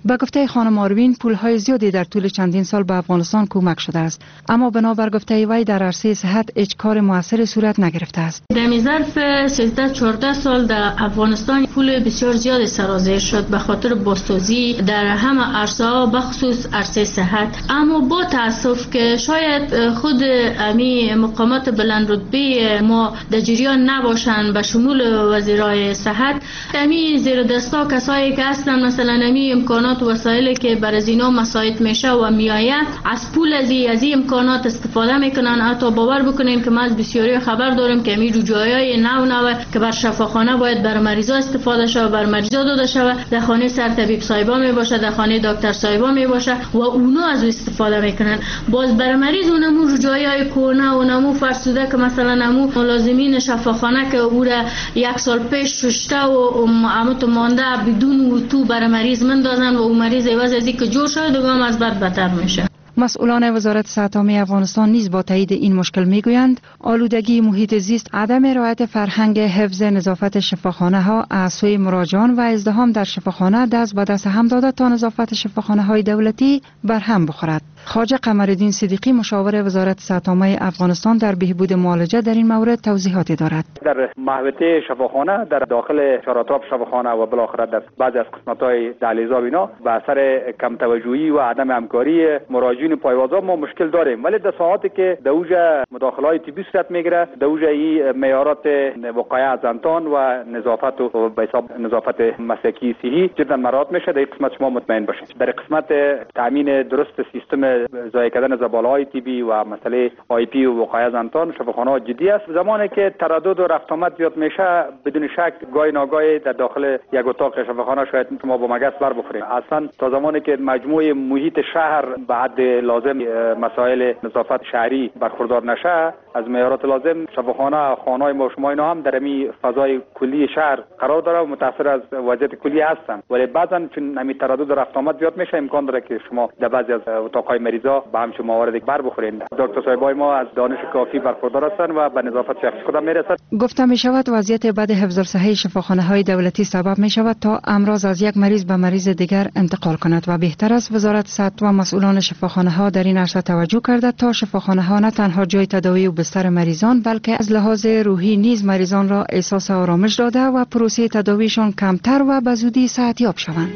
به گفته خانم آروین پولهای زیادی در طول چندین سال به افغانستان کمک شده است، اما بنابر گفته وی در عرصه صحت هیچ کار موثری صورت نگرفته است. در ظرف سیزده چهارده سال در افغانستان پول بسیار زیاد سرازیر شد به خاطر بازسازی در همه عرصه ها بخصوص عرصه صحت، اما با تاسف که شاید خود امی مقامات بلند رتبه ما در جریان نباشند به شمول وزیرای صحت. امی زیر دستا کسایی که هستن مثلا امی امکانات و وسایلی که بر از اینا مساعد میشه و میآید از پول از از امکانات استفاده میکنن. حتی باور بکنین که ما از بسیاری خبر داریم که امی رجایای نو نو که بر شفاخانه باید بر مریضا استفاده شود، بر مریضا داده شود، در خانه سرطبیب صاحبا می باشه، در خانه دکتر صاحبا می باشه و اونا از استفاده میکنن. باز بر مریض اونمو رجایای کونه و اونمو فرسوده که مثلا امو ملازمین شفاخانه که او را یک سال پیش ششته و عمت مانده بدون تو بر مریض مندازن و او مریض عوض از اینکه جور شده دوام از بد بدتر میشه. مسئولان وزارت صحت عامه افغانستان نیز با تایید این مشکل میگویند آلودگی محیط زیست، عدم رعایت فرهنگ حفظ نظافت شفاخانه ها از سوی مراجعان و ازدحام در شفاخانه دست به دست هم داده تا نظافت شفاخانه های دولتی بر هم بخورد. خواجه قمرالدین صدیقی مشاور وزارت صحت عامه افغانستان در بهبود معالجه در این مورد توضیحاتی دارد. در محوطه شفاخانه در داخل چهارطرف شفاخانه و بالاخره در بعضی از قسمت‌های دهلیزها اینا به اثر کم توجهی و عدم همکاری مراجعین پایوازا ما مشکل داریم، ولی در ساعاتی که دوجه مداخله‌های طبی صورت میگیره دوجه این معیارات وقایع از انتان و نظافت و به حساب نظافت مسلکی صحی جدا مراعات میشه. در قسمت شما مطمئن باشید. در قسمت تامین درست سیستم ضایع کردن زباله‌های طبی و مسئله آی پی و وقایع از انتان شفاخانه‌ها جدی است. زمانی که تردد و رفت آمد زیاد میشه بدون شک گاهی ناگاهی در داخل یک اتاق شفاخانه شاید شما با مگس بر بخورید. اصلا تا زمانی که مجموعه محیط شهر به حد لازم مسائل نظافت شهری برخوردار نشه از معیارات لازم شفاخانه خانه‌های ما شما اینا هم در می فضای کلی شهر قرار داره و متاثر از وضعیت کلی هستن، ولی بعضا چون همین تردد و رفت آمد زیاد میشه امکان داره که شما در بعضی از اتاق‌های مریضا به همچون موارد بر بخورید. دکتر صاحبای ما از دانش کافی برخوردار هستند و به نظافت شخصی خود میرسند. گفته می شود وضعیت بد حفظ الصحه شفاخانه‌های دولتی سبب می شود تا امراض از یک مریض به مریض دیگر انتقال کند و بهتر است وزارت صحت و مسئولان شفاخانه‌ها در این عرصه توجه کرده تا شفاخانه‌ها نه تنها جای تداوی و بستر مریضان بلکه از لحاظ روحی نیز مریضان را احساس آرامش داده و پروسه تداویشان کمتر و به زودی صحتیاب شوند.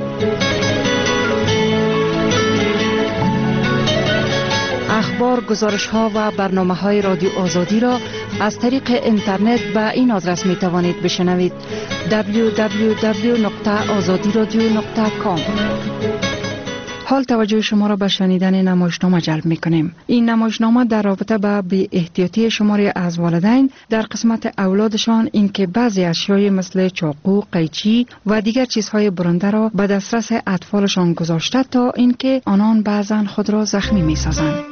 اخبار، گزارش ها و برنامه های رادیو آزادی را از طریق اینترنت به این آدرس می توانید بشنوید: دبلیو دبلیو دبلیو نقطه آزادی رادیو نقطه کام. حال توجه شما را به شنیدن نمایشنامه جلب می کنیم. این نمایشنامه در رابطه با بی احتیاطی شماری از والدین در قسمت اولادشان این که بعضی اشیای مثل چاقو، قیچی و دیگر چیزهای برنده را به دسترس اطفالشان گذاشته تا اینکه آنان بعضا خود را زخمی می سازند.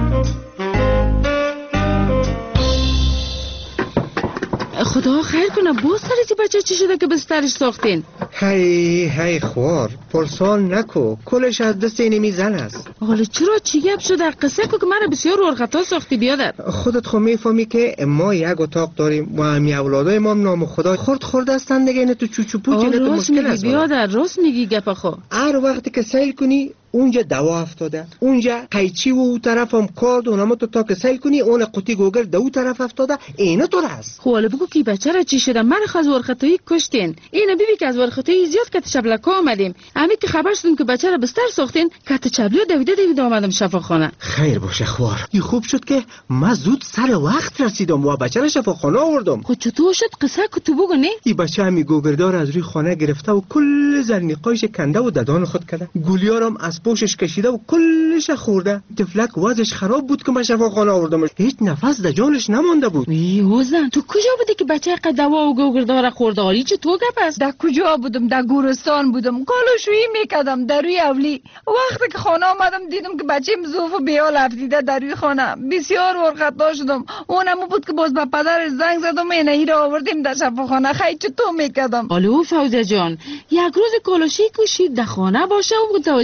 خدا خیر کنه باز سرزی بچه چی شده که بسترش ساختین؟ هی هی خوار پرسال نکو کلش از دست اینمی زن است. حالا چرا چی گپ شده؟ قصه کو که من بسیار ورخطا ساختی بیادر. خودت خو میفهمی که ما یک اتاق داریم و همی اولادای ما نام خدا خورد خورد هستن دیگه، اینه تو چوچو پوچ اینه تو مشکل است. بیادر راست میگی گپ خو. هر وقتی که سیل کنی اونجا دوا افتاده، اونجا قیچی و اون طرف هم کارد اونم تو تا که سیل کنی اون قوطی گوگر دو اون طرف افتاده، اینه تو راست. خب حالا بگو کی بچه را چی شده؟ من خواست ورخطایی کشتین. اینه بیبی که از ورخطایی زیاد کت چبلکا آمدیم. همین که خبر شدیم که بچه را بستر ساختین کت چبلی دویده دویده آمدم شفاخانه. خیر باشه خوار. این خوب شد که من زود سر وقت رسیدم و بچه را شفاخانه آوردم. خب چطور شد قصه که تو بگو نه؟ این بچه همی گوگردار از روی خانه گرفته و کل زرنیقایش کنده و ددان خود کرده. گولیارم از پوشش کشیده و کلش خورده. تفلک وضعش خراب بود که من شفاخانه آوردمش. هیچ نفس در جانش نمانده بود. یوزن تو کجا بودی که بچه قد دوا و گوگردار خورده؟ حالی چه تو گپ است؟ در کجا بودم؟ در گورستان بودم. کالوشویی میکردم در روی اولی. وقتی که خانه آمدم دیدم که بچه‌م زوف و بیال افتیده در روی خانه. بسیار ورخطا شدم. اونم بود که باز به پدرش زنگ زدم اینه ای را آوردیم در شفاخانه. خیلی چطور میکردم؟ حالا فوزه جان یک روز کالوشی کشید در خانه باشه و متوجه اولاد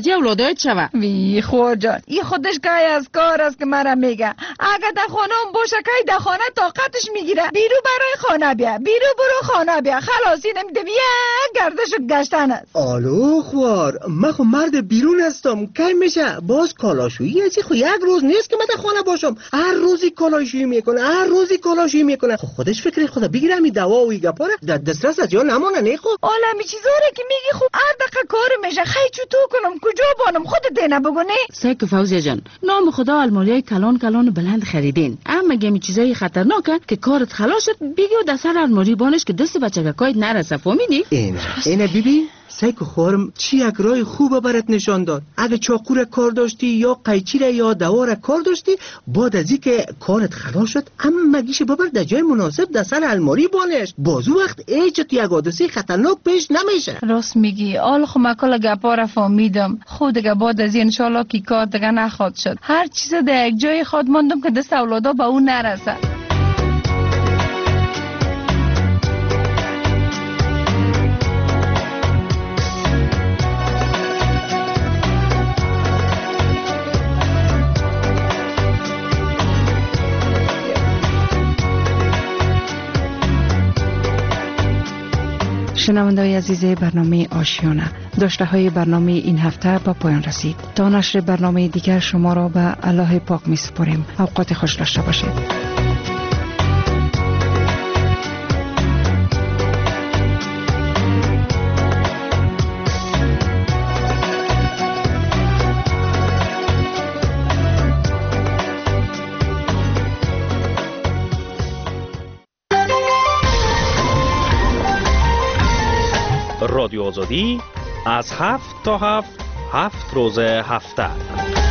هدایت شوه. وی خور جان این خودش کای از کار است که مرا میگه اگه در خانه باشه کای در خانه طاقتش میگیره. بیرو برای خانه بیا، بیرو برو خانه بیا، خلاصی نمیده بیا گردش گشتن است. آلو خوار من خو مرد بیرون هستم کی میشه باز کالاشویی از خو یک روز نیست که من در خانه باشم. هر روزی کالاشویی میکنه هر روزی کالاشویی میکنه. خو خودش فکر خدا بگیره می دوا و گپاره در دسترس از جا نمونه نه. خو عالمی چیزاره که میگی خوب هر دقیقه کار میشه. خی چطور کنم کجا بانم خودت دینا بگو نه. سیک فوزیه جان نام خدا الماریای کلان کلان بلند خریدین اما گمی چیزای خطرناکه که کارت خلاص شد بگی و دستر الماری بانش که دست بچگکایت نرسه فهمیدی؟ اینه اینه بیبی سیکو خورم چی یک رای خوبه برات نشان داد. اگه چاقو کار داشتی یا قیچی را یا دوا کار داشتی بعد از اینکه کارت خلاص شد اما مگیش ببر در جای مناسب در سر الماری بانش. بازو وقت ایجت یک حادثه خطرناک پیش نمیشه. راست میگی آل خو مکل گپا را فهمیدم. خود دیگه بعد از این انشالله کی کار دیگه نخواد شد. هر چیز در یک جای خود ماندم که دست اولادا به اون نرسه. شنونده‌های عزیز برنامه آشیانه داشته های برنامه این هفته با پایان رسید. تا نشر برنامه دیگر شما را به الله پاک می سپاریم. اوقات خوش داشته باشید. رادیو آزادی از هفت تا هفت هفت روز هفته